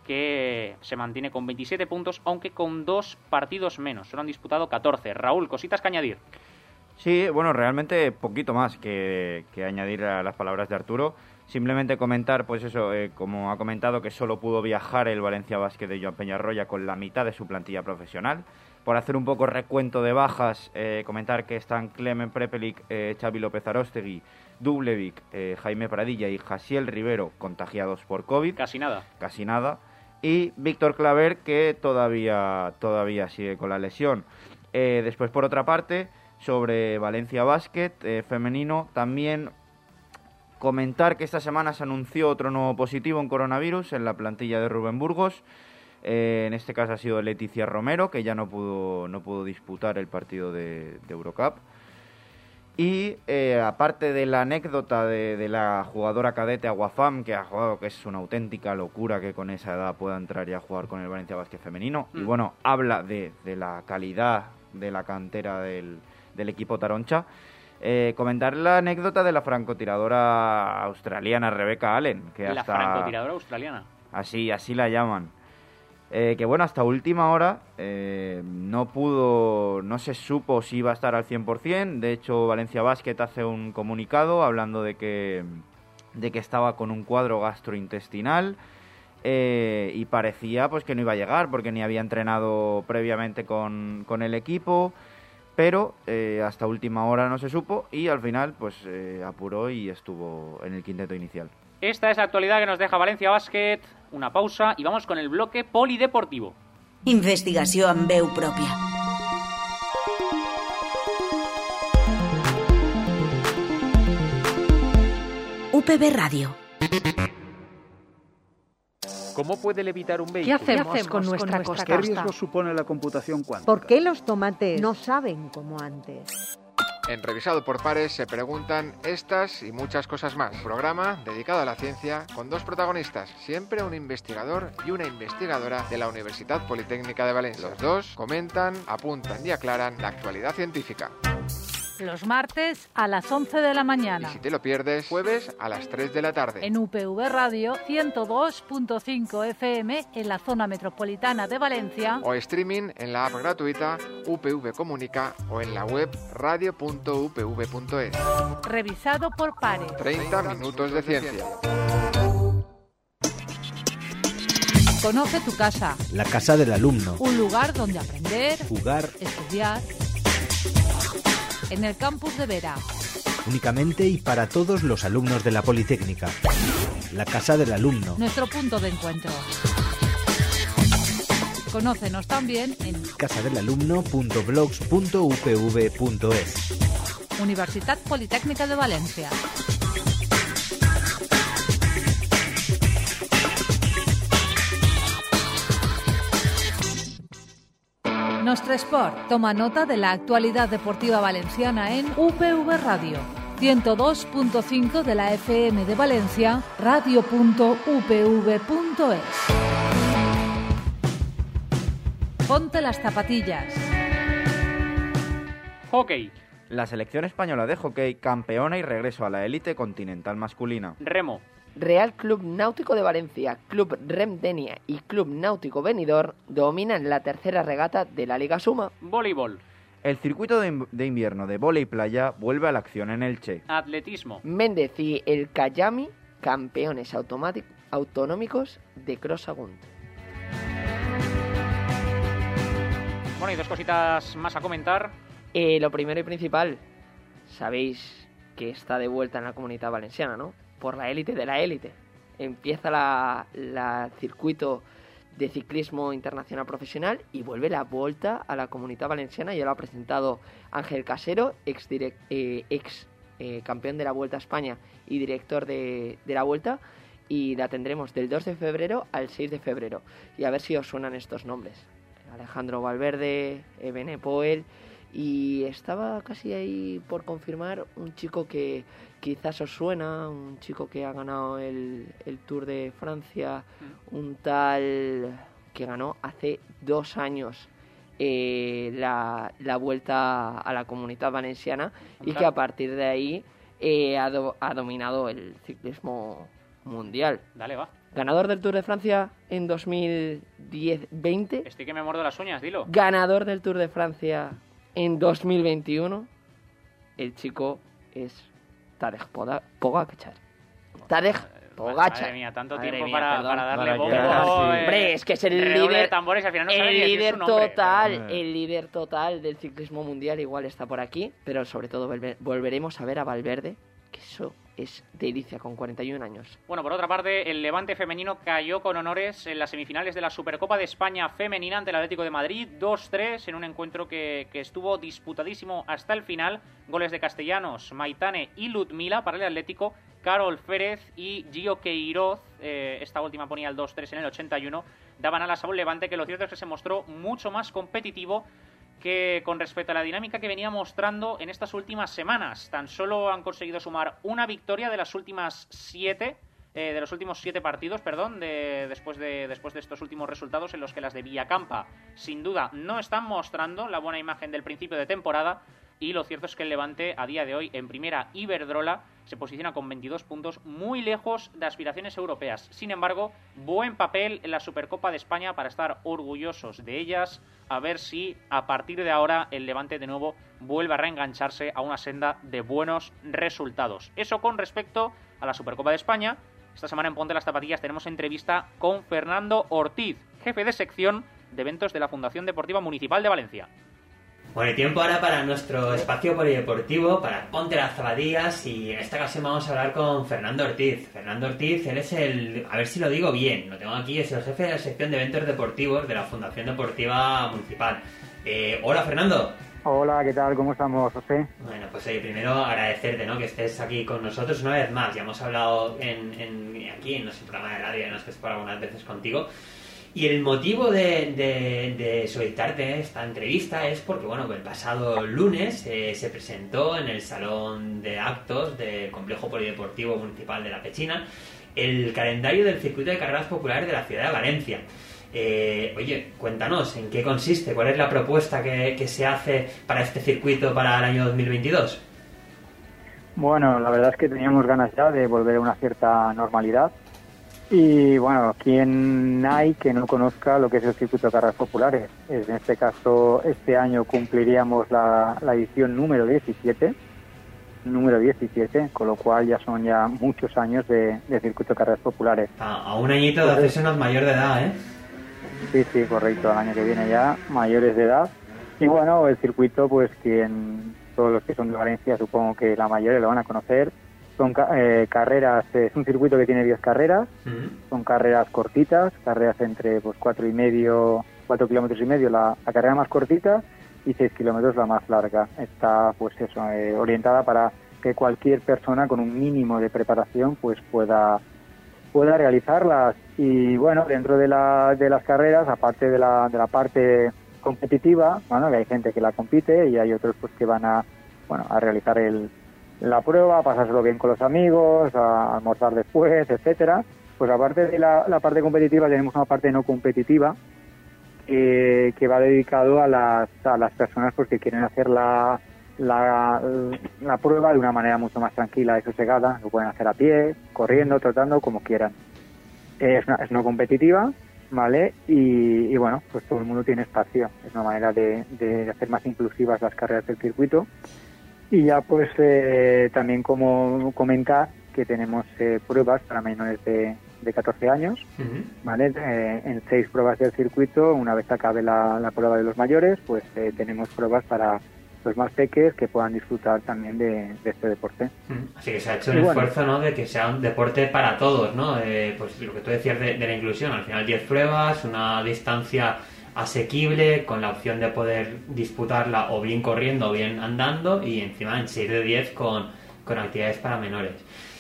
que se mantiene con veintisiete puntos, aunque con dos partidos menos. Solo han disputado catorce. Raúl, cositas que añadir. Sí, bueno, realmente poquito más que, que añadir a las palabras de Arturo. Simplemente comentar, pues eso, eh, como ha comentado, que solo pudo viajar el Valencia Basket de Joan Peñarroya con la mitad de su plantilla profesional. Por hacer un poco recuento de bajas, eh, comentar que están Clemen Prepelic, eh, Xavi López Aróstegui, Dublevic, eh, Jaime Pradilla y Jasiel Rivero contagiados por COVID. Casi nada. Casi nada. Y Víctor Claver, que todavía, todavía sigue con la lesión. Eh, después, por otra parte, sobre Valencia Basket eh, femenino, también comentar que esta semana se anunció otro nuevo positivo en coronavirus en la plantilla de Rubén Burgos. Eh, en este caso ha sido Leticia Romero, que ya no pudo, no pudo disputar el partido de, de Eurocup. Y eh, aparte de la anécdota de, de la jugadora cadete Aguafam, que ha jugado, que es una auténtica locura que con esa edad pueda entrar y a jugar con el Valencia Basket femenino. Mm. Y bueno, habla de, de la calidad de la cantera del, del equipo Taroncha. Eh, comentar la anécdota de la francotiradora australiana Rebecca Allen, que la hasta francotiradora australiana. Así, así la llaman. Eh, que bueno, hasta última hora eh, no pudo, no se supo si iba a estar al cien por ciento. De hecho, Valencia Basket hace un comunicado hablando de que, de que estaba con un cuadro gastrointestinal eh, y parecía pues que no iba a llegar porque ni había entrenado previamente con, con el equipo. Pero eh, hasta última hora no se supo y al final pues eh, apuró y estuvo en el quinteto inicial. Esta es la actualidad que nos deja Valencia Basket. Una pausa y vamos con el bloque polideportivo. Investigació amb veu pròpia. U P B Radio. ¿Cómo puede levitar un vehículo? ¿Qué hacemos, ¿Qué hacemos con, nuestra con nuestra costa? ¿Qué riesgo supone la computación cuántica? ¿Por qué los tomates no saben como antes? En Revisado por Pares se preguntan estas y muchas cosas más. Un programa dedicado a la ciencia con dos protagonistas, siempre un investigador y una investigadora de la Universidad Politécnica de Valencia. Los dos comentan, apuntan y aclaran la actualidad científica. Los martes a las once de la mañana. Y si te lo pierdes, jueves a las tres de la tarde. En U P V Radio ciento dos punto cinco F M en la zona metropolitana de Valencia. O streaming en la app gratuita U P V Comunica o en la web radio punto u p v punto es. Revisado por pares. treinta minutos de ciencia. Conoce tu casa. La casa del alumno. Un lugar donde aprender, jugar, estudiar. En el campus de Vera. Únicamente y para todos los alumnos de la Politécnica. La casa del alumno. Nuestro punto de encuentro. Conócenos también en casadelalumno punto blogs punto u p v punto es. Universidad Politécnica de Valencia. Nostre Esport toma nota de la actualidad deportiva valenciana en U P V Radio, ciento dos punto cinco de la F M de Valencia, radio punto u p v punto es. Ponte las zapatillas. Hockey. La selección española de hockey campeona y regreso a la élite continental masculina. Remo. Real Club Náutico de Valencia, Club Rem Denia y Club Náutico Benidorm dominan la tercera regata de la Liga Suma. Voleibol. El circuito de, de invierno de vóley playa vuelve a la acción en Elche. Atletismo. Méndez y el Cayami, campeones autonómicos de Cross Sagunt. Bueno, y dos cositas más a comentar. Eh, lo primero y principal, sabéis que está de vuelta en la Comunitat Valenciana, ¿no? Por la élite de la élite. Empieza la, la circuito de ciclismo internacional profesional y vuelve la vuelta a la Comunitat Valenciana. Ya lo ha presentado Ángel Casero, ex, direct, eh, ex eh, campeón de la Vuelta a España y director de, de la Vuelta, y la tendremos del dos de febrero al seis de febrero. Y a ver si os suenan estos nombres. Alejandro Valverde, Ebene Poel, y estaba casi ahí por confirmar un chico que quizás os suena, un chico que ha ganado el, el Tour de Francia, mm. un tal que ganó hace dos años eh, la, la Vuelta a la Comunitat Valenciana, y que a partir de ahí eh, ha, do, ha dominado el ciclismo mundial. Dale, va. Ganador del Tour de Francia en dos mil diez veinte. Estoy que me muerdo las uñas, dilo. Ganador del Tour de Francia en dos mil veintiuno. El chico es Tadej Pogačar. Tadej Pogačar. Madre mía, tanto Madre tiempo mía, para, perdón. para darle Para bombo. llegar, sí. eh, Hombre, es que es el redoble líder, de tambores, al final no sabe el ni decir líder su nombre. total, Eh. el líder total del ciclismo mundial igual está por aquí, pero sobre todo volver- volveremos a ver a Valverde, que eso es delicia con cuarenta y un años. Bueno, por otra parte, el Levante femenino cayó con honores en las semifinales de la Supercopa de España femenina ante el Atlético de Madrid, dos tres, en un encuentro que, que estuvo disputadísimo hasta el final. Goles de castellanos, Maitane y Ludmila para el Atlético, Carol Férez y Gio Queiroz, eh, esta última ponía el dos tres en el ochenta y uno, daban alas a un Levante que lo cierto es que se mostró mucho más competitivo que con respecto a la dinámica que venía mostrando en estas últimas semanas. Tan solo han conseguido sumar una victoria de las últimas siete, eh, de los últimos siete partidos, perdón, de, después, de, después de estos últimos resultados en los que las de Villacampa, sin duda, no están mostrando la buena imagen del principio de temporada. Y lo cierto es que el Levante, a día de hoy, en primera Iberdrola, se posiciona con veintidós puntos, muy lejos de aspiraciones europeas. Sin embargo, buen papel en la Supercopa de España para estar orgullosos de ellas. A ver si, a partir de ahora, el Levante de nuevo vuelve a reengancharse a una senda de buenos resultados. Eso con respecto a la Supercopa de España. Esta semana en Ponte las Zapatillas tenemos entrevista con Fernando Ortiz, jefe de sección de eventos de la Fundación Deportiva Municipal de Valencia. Bueno, y tiempo ahora para nuestro espacio polideportivo, para Ponte las Zapatillas, y en esta ocasión vamos a hablar con Fernando Ortiz. Fernando Ortiz, él es el, a ver si lo digo bien, lo tengo aquí, es el jefe de la sección de eventos deportivos de la Fundación Deportiva Municipal. Eh, hola, Fernando. Hola, ¿qué tal? ¿Cómo estamos, José? Bueno, pues oye, primero agradecerte, ¿no?, que estés aquí con nosotros una vez más. Ya hemos hablado en, en, aquí en nuestro programa de radio, en los que estoy algunas veces contigo. Y el motivo de, de, de solicitarte esta entrevista es porque, bueno, el pasado lunes eh, se presentó en el Salón de Actos del Complejo Polideportivo Municipal de La Pechina el calendario del circuito de carreras populares de la ciudad de Valencia. Eh, oye, cuéntanos, ¿en qué consiste? ¿Cuál es la propuesta que, que se hace para este circuito para el año dos mil veintidós? Bueno, la verdad es que teníamos ganas ya de volver a una cierta normalidad. Y bueno, ¿quién hay que no conozca lo que es el circuito de carreras populares? En este caso, este año cumpliríamos la, la edición número diecisiete, número diecisiete, con lo cual ya son ya muchos años de, de circuito de carreras populares. A, a un añito de hacerse unos mayor de edad, ¿eh? Sí, sí, correcto, el año que viene ya, mayores de edad. Y bueno, el circuito, pues quien, todos los que son de Valencia, supongo que la mayoría lo van a conocer. Son eh, carreras, es un circuito que tiene diez carreras, uh-huh. Son carreras cortitas, carreras entre pues cuatro y medio, cuatro kilómetros y medio la, la carrera más cortita y seis kilómetros la más larga. Está pues eso, eh, orientada para que cualquier persona con un mínimo de preparación pues pueda pueda realizarlas. Y bueno, dentro de, la, de las carreras, aparte de la, de la parte competitiva, bueno, que hay gente que la compite y hay otros pues que van a bueno a realizar el la prueba, a pasárselo bien con los amigos, a almorzar después, etcétera. Pues aparte de la, la parte competitiva tenemos una parte no competitiva eh, que va dedicado a las, a las personas pues, que quieren hacer la, la, la prueba de una manera mucho más tranquila y sosegada. Lo pueden hacer a pie, corriendo, trotando, como quieran. Eh, es, una, es no competitiva, ¿vale? Y, y bueno, pues todo el mundo tiene espacio. Es una manera de, de hacer más inclusivas las carreras del circuito. Y ya pues eh, también como comentar que tenemos eh, pruebas para menores de, de catorce años, uh-huh. ¿Vale? Eh, en seis pruebas del circuito, una vez acabe la, la prueba de los mayores, pues eh, tenemos pruebas para los más pequeños que puedan disfrutar también de, de este deporte. Uh-huh. Así que se ha hecho un y esfuerzo, bueno, ¿no?, de que sea un deporte para todos, ¿no? Eh, pues lo que tú decías de, de la inclusión, al final diez pruebas, una distancia asequible, con la opción de poder disputarla o bien corriendo o bien andando, y encima en seis de diez con, con actividades para menores.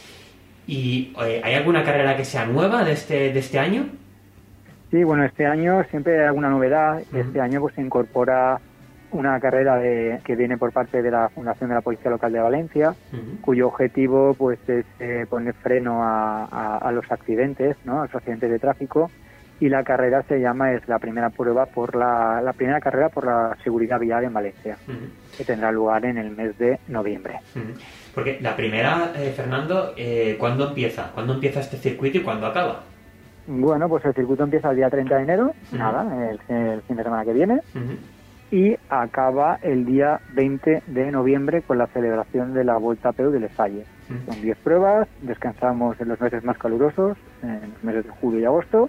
¿Y eh, hay alguna carrera que sea nueva de este de este año? Sí, bueno, este año siempre hay alguna novedad. Uh-huh. Este año pues se incorpora una carrera de, que viene por parte de la Fundación de la Policía Local de Valencia, uh-huh. cuyo objetivo pues es eh, poner freno a, a, a los accidentes, ¿no?, a los accidentes de tráfico. Y la carrera se llama, es la primera prueba por la, la primera carrera por la seguridad vial en Valencia, uh-huh. que tendrá lugar en el mes de noviembre. Uh-huh. Porque la primera, eh, Fernando, eh, ¿cuándo empieza? ¿Cuándo empieza este circuito y cuándo acaba? Bueno, pues el circuito empieza el día treinta de enero, uh-huh. nada, el, el fin de semana que viene, uh-huh. y acaba el día veinte de noviembre con la celebración de la Vuelta a Peu de Les Falles. Son diez pruebas, descansamos en los meses más calurosos, en los meses de julio y agosto,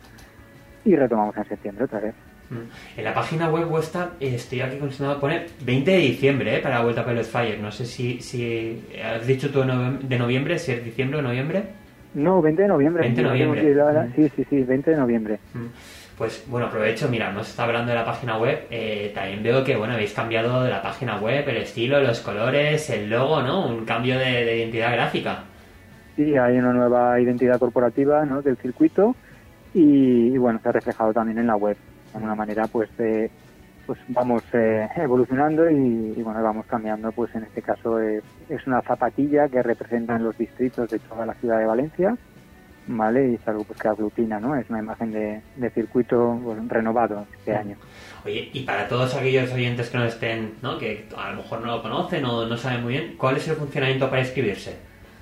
y retomamos en septiembre otra vez. En la página web vuestra, eh, estoy aquí considerado poner veinte de diciembre, ¿eh? Para la Vuelta a Pelot Fire. No sé si, si has dicho tú de noviembre, si es diciembre o noviembre. No, veinte de noviembre. veinte de noviembre. Mm. Sí, sí, sí, veinte de noviembre. Pues bueno, aprovecho, mira, nos está hablando de la página web, eh, también veo que bueno, habéis cambiado de la página web, el estilo, los colores, el logo, ¿no? Un cambio de, de identidad gráfica. Sí, hay una nueva identidad corporativa, ¿no?, del circuito y, y bueno, se ha reflejado también en la web. De alguna manera, pues eh, pues vamos eh, evolucionando y, y bueno, vamos cambiando. Pues en este caso es, es una zapatilla que representa los distritos de toda la ciudad de Valencia, ¿vale? Y es algo pues que aglutina, ¿no? Es una imagen de, de circuito pues, renovado este año. Oye, y para todos aquellos oyentes que no estén, ¿no?, que a lo mejor no lo conocen o no saben muy bien, ¿cuál es el funcionamiento para inscribirse?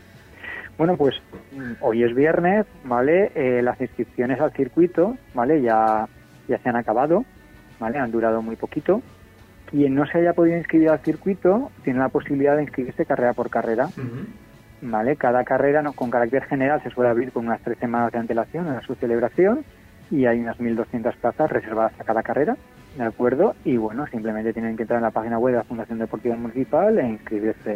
Bueno, pues hoy es viernes, ¿vale? Eh, las inscripciones al circuito, ¿vale? Ya, ya se han acabado, ¿vale? Han durado muy poquito. Quien no se haya podido inscribir al circuito tiene la posibilidad de inscribirse carrera por carrera. Uh-huh. ¿Vale? Cada carrera, no, con carácter general, se suele abrir con unas tres semanas de antelación a su celebración y hay unas mil doscientas plazas reservadas a cada carrera, ¿de acuerdo? Y bueno, simplemente tienen que entrar en la página web de la Fundación Deportiva Municipal e inscribirse.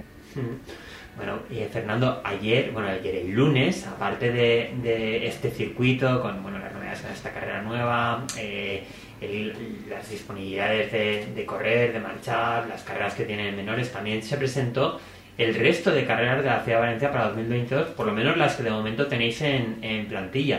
Mm. Bueno, y Fernando, ayer, bueno, ayer el lunes, aparte de, de este circuito con, bueno, las novedades en esta carrera nueva, eh, el, las disponibilidades de, de correr, de marchar, las carreras que tienen menores, también se presentó el resto de carreras de la Ciudad de Valencia para dos mil veintidós, por lo menos las que de momento tenéis en, en plantilla.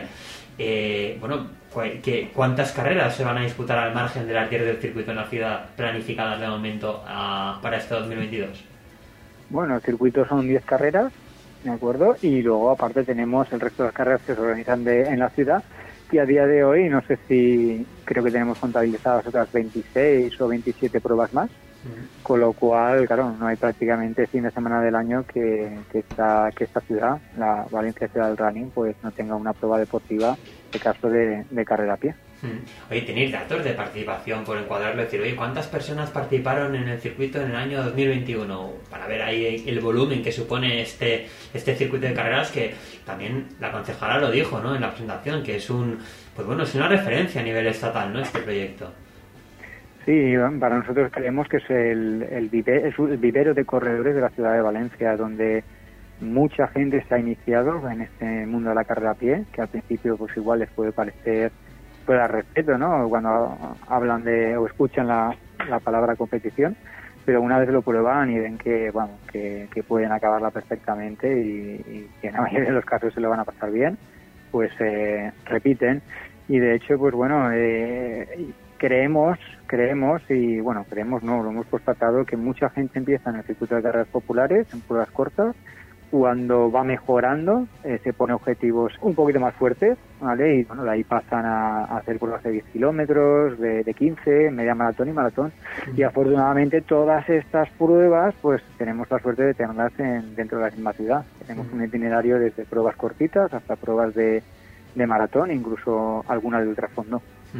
Eh, bueno, ¿qué, ¿cuántas carreras se van a disputar al margen de las diez del circuito en la ciudad planificadas de momento a, para este dos mil veintidós? Bueno, el circuito son diez carreras, ¿de acuerdo? Y luego aparte tenemos el resto de las carreras que se organizan de, en la ciudad, y a día de hoy no sé si creo que tenemos contabilizadas otras veintiséis o veintisiete pruebas más. Con lo cual, claro, no hay prácticamente fin de semana del año que, que, esta, que esta ciudad, la Valencia Ciudad del Running, pues no tenga una prueba deportiva de caso de, de carrera a pie. Oye, ¿tenéis datos de participación por encuadrarlo? Es decir, oye, ¿cuántas personas participaron en el circuito en el año dos mil veintiuno? Para ver ahí el volumen que supone este, este circuito de carreras, que también la concejala lo dijo, ¿no?, en la presentación, que es un, pues bueno, es una referencia a nivel estatal, ¿no?, este proyecto. Sí, para nosotros creemos que es el, el, vive, es el vivero de corredores de la ciudad de Valencia, donde mucha gente se ha iniciado en este mundo de la carrera a pie, que al principio pues igual les puede parecer puede dar respeto, ¿no?, cuando hablan de o escuchan la, la palabra competición, pero una vez lo prueban y ven que, bueno, que, que pueden acabarla perfectamente y, y que en la mayoría de los casos se lo van a pasar bien, pues eh, repiten. Y de hecho, pues bueno, eh, creemos, creemos y bueno, creemos no, lo hemos constatado que mucha gente empieza en el circuito de carreras populares, en pruebas cortas, cuando va mejorando, eh, se pone objetivos un poquito más fuertes, ¿vale? Y bueno, de ahí pasan a, a hacer pruebas de diez kilómetros, de, de quince, media maratón y maratón. Y afortunadamente todas estas pruebas, pues tenemos la suerte de tenerlas en, dentro de la misma ciudad. Tenemos un itinerario desde pruebas cortitas hasta pruebas de, de maratón, incluso algunas de ultrafondo.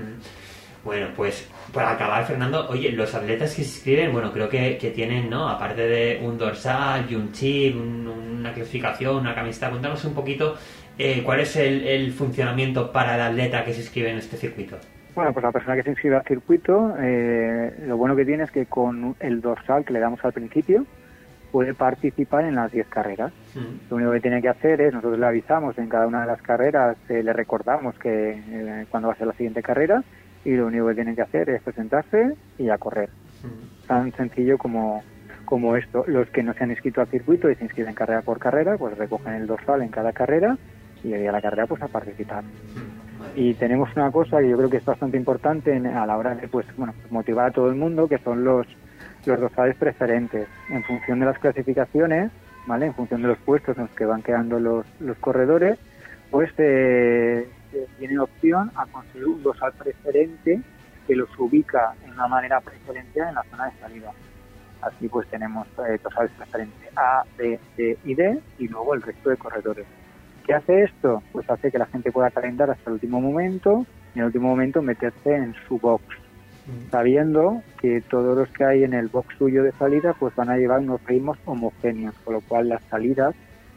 Bueno, pues para acabar, Fernando, oye, los atletas que se inscriben, bueno, creo que, que tienen, ¿no?, aparte de un dorsal y un chip, un, una clasificación, una camiseta, cuéntanos un poquito eh, cuál es el, el funcionamiento para el atleta que se inscribe en este circuito. Bueno, pues la persona que se inscribe al circuito, eh, lo bueno que tiene es que con el dorsal que le damos al principio, puede participar en las diez carreras. Mm. Lo único que tiene que hacer es, nosotros le avisamos en cada una de las carreras, eh, le recordamos que eh, cuándo va a ser la siguiente carrera, y lo único que tienen que hacer es presentarse y a correr. Mm. Tan sencillo como, como esto. Los que no se han inscrito al circuito y se inscriben carrera por carrera, pues recogen el dorsal en cada carrera y a la carrera pues a participar. Mm. Y tenemos una cosa que yo creo que es bastante importante en, a la hora de pues bueno pues motivar a todo el mundo, que son los los dorsales preferentes. En función de las clasificaciones, ¿vale?, en función de los puestos en los que van quedando los, los corredores, pues eh, tienen opción a conseguir un dorsal preferente que los ubica en una manera preferencial en la zona de salida. Así pues tenemos eh, dorsales preferentes A, B, C y D, y luego el resto de corredores. ¿Qué hace esto? Pues hace que la gente pueda calentar hasta el último momento y en el último momento meterse en su box, sabiendo que todos los que hay en el box suyo de salida pues van a llevar unos ritmos homogéneos, con lo cual las salidas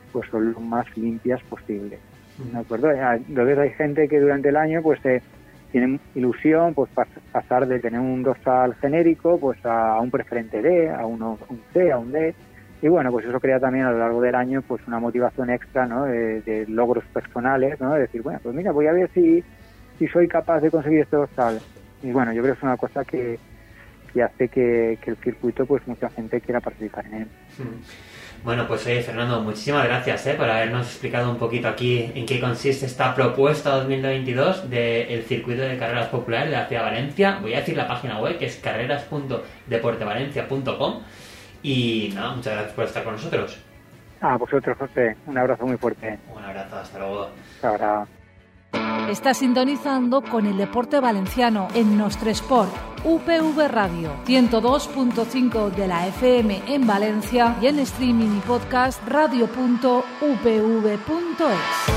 pues son lo más limpias posible. ¿De acuerdo? Entonces hay gente que durante el año pues eh, tiene ilusión pues pas pasar de tener un dorsal genérico pues a un preferente D, a uno, un C, a un D, y bueno, pues eso crea también a lo largo del año pues una motivación extra, ¿no? de, de logros personales, ¿no? De decir, bueno, pues mira, voy a ver si, si soy capaz de conseguir este dorsal. Y bueno, yo creo que es una cosa que, que hace que, que el circuito pues mucha gente quiera participar en él. Bueno, pues oye, Fernando, muchísimas gracias ¿eh? por habernos explicado un poquito aquí en qué consiste esta propuesta dos mil veintidós del circuito de carreras populares de la ciudad de Valencia. Voy a decir la página web, que es carreras punto deportevalencia punto com. Y nada, muchas gracias por estar con nosotros. Ah, vosotros, José, un abrazo muy fuerte. Un abrazo, hasta luego. Hasta ahora. Está sintonizando con el deporte valenciano en Nostresport, U P V Radio, ciento dos punto cinco de la F M en Valencia y en streaming y podcast radio punto u p v punto es.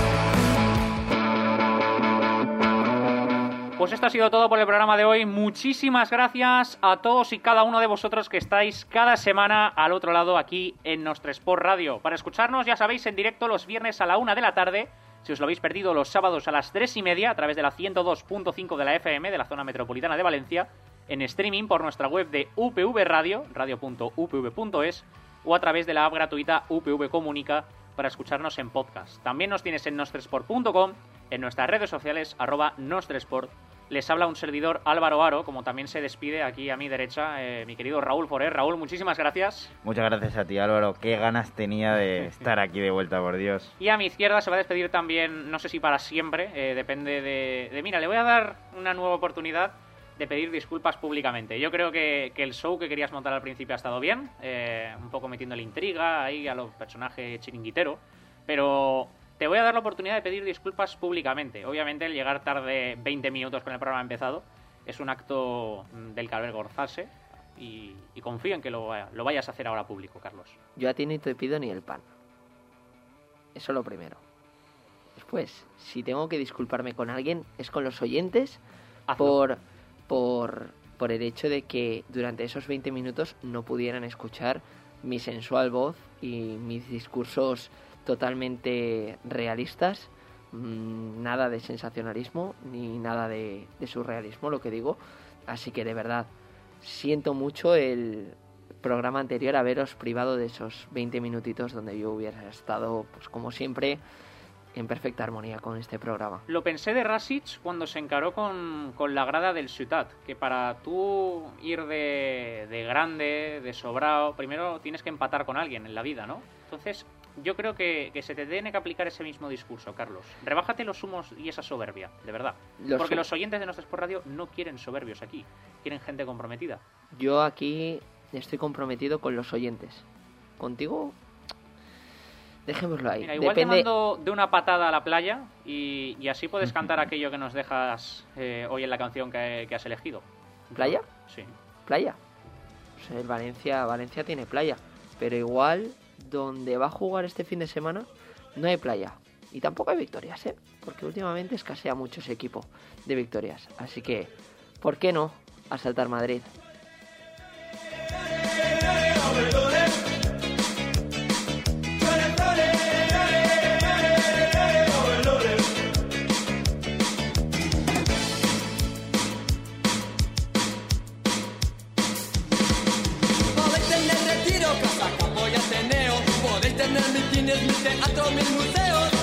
Pues esto ha sido todo por el programa de hoy. Muchísimas gracias a todos y cada uno de vosotros que estáis cada semana al otro lado aquí en Nostresport Radio. Para escucharnos, ya sabéis, en directo los viernes a la una de la tarde. Si os lo habéis perdido, los sábados a las tres y media a través de la ciento dos punto cinco de la F M de la zona metropolitana de Valencia, en streaming por nuestra web de U P V Radio, radio punto u p v punto es, o a través de la app gratuita U P V Comunica para escucharnos en podcast. También nos tienes en nostresport punto com, en nuestras redes sociales, arroba nostresport. Les habla un servidor, Álvaro Aro, como también se despide aquí a mi derecha eh, mi querido Raúl Forer. Raúl, muchísimas gracias. Muchas gracias a ti, Álvaro. Qué ganas tenía de estar aquí de vuelta, por Dios. Y a mi izquierda se va a despedir también, no sé si para siempre, eh, depende de, de... Mira, le voy a dar una nueva oportunidad de pedir disculpas públicamente. Yo creo que, que el show que querías montar al principio ha estado bien, eh, un poco metiendo la intriga ahí a los personajes chiringuitero, pero... Te voy a dar la oportunidad de pedir disculpas públicamente. Obviamente el llegar tarde veinte minutos con el programa empezado es un acto del que avergonzarse y, y confío en que lo, lo vayas a hacer ahora público, Carlos. Yo a ti ni te pido ni el pan. Eso lo primero. Después, si tengo que disculparme con alguien, es con los oyentes por, por, por el hecho de que durante esos veinte minutos no pudieran escuchar mi sensual voz y mis discursos totalmente realistas, mmm, nada de sensacionalismo ni nada de, de surrealismo, lo que digo. Así que de verdad siento mucho el programa anterior haberos privado de esos veinte minutitos donde yo hubiera estado, pues como siempre, en perfecta armonía con este programa. Lo pensé de Rasic cuando se encaró con, con la grada del Ciutat, que para tú ir de, de grande, de sobrado, primero tienes que empatar con alguien en la vida, ¿no? Entonces yo creo que, que se te tiene que aplicar ese mismo discurso, Carlos. Rebájate los humos y esa soberbia, de verdad. Los Porque los oyentes de Nostresport Radio no quieren soberbios aquí, quieren gente comprometida. Yo aquí estoy comprometido con los oyentes. Contigo, dejémoslo ahí. Mira, igual Depende... te mando de una patada a la playa y, y así puedes cantar aquello que nos dejas eh, hoy en la canción que, que has elegido. ¿Playa? Sí. ¿Playa? O sea, Valencia, Valencia tiene playa, pero igual donde va a jugar este fin de semana no hay playa y tampoco hay victorias, ¿eh? Porque últimamente escasea mucho ese equipo de victorias. Así que, ¿por qué no asaltar Madrid? Podéis tener retiro, casa, campo y ateneo. Podéis tener mis cines, mis teatros, mis museos.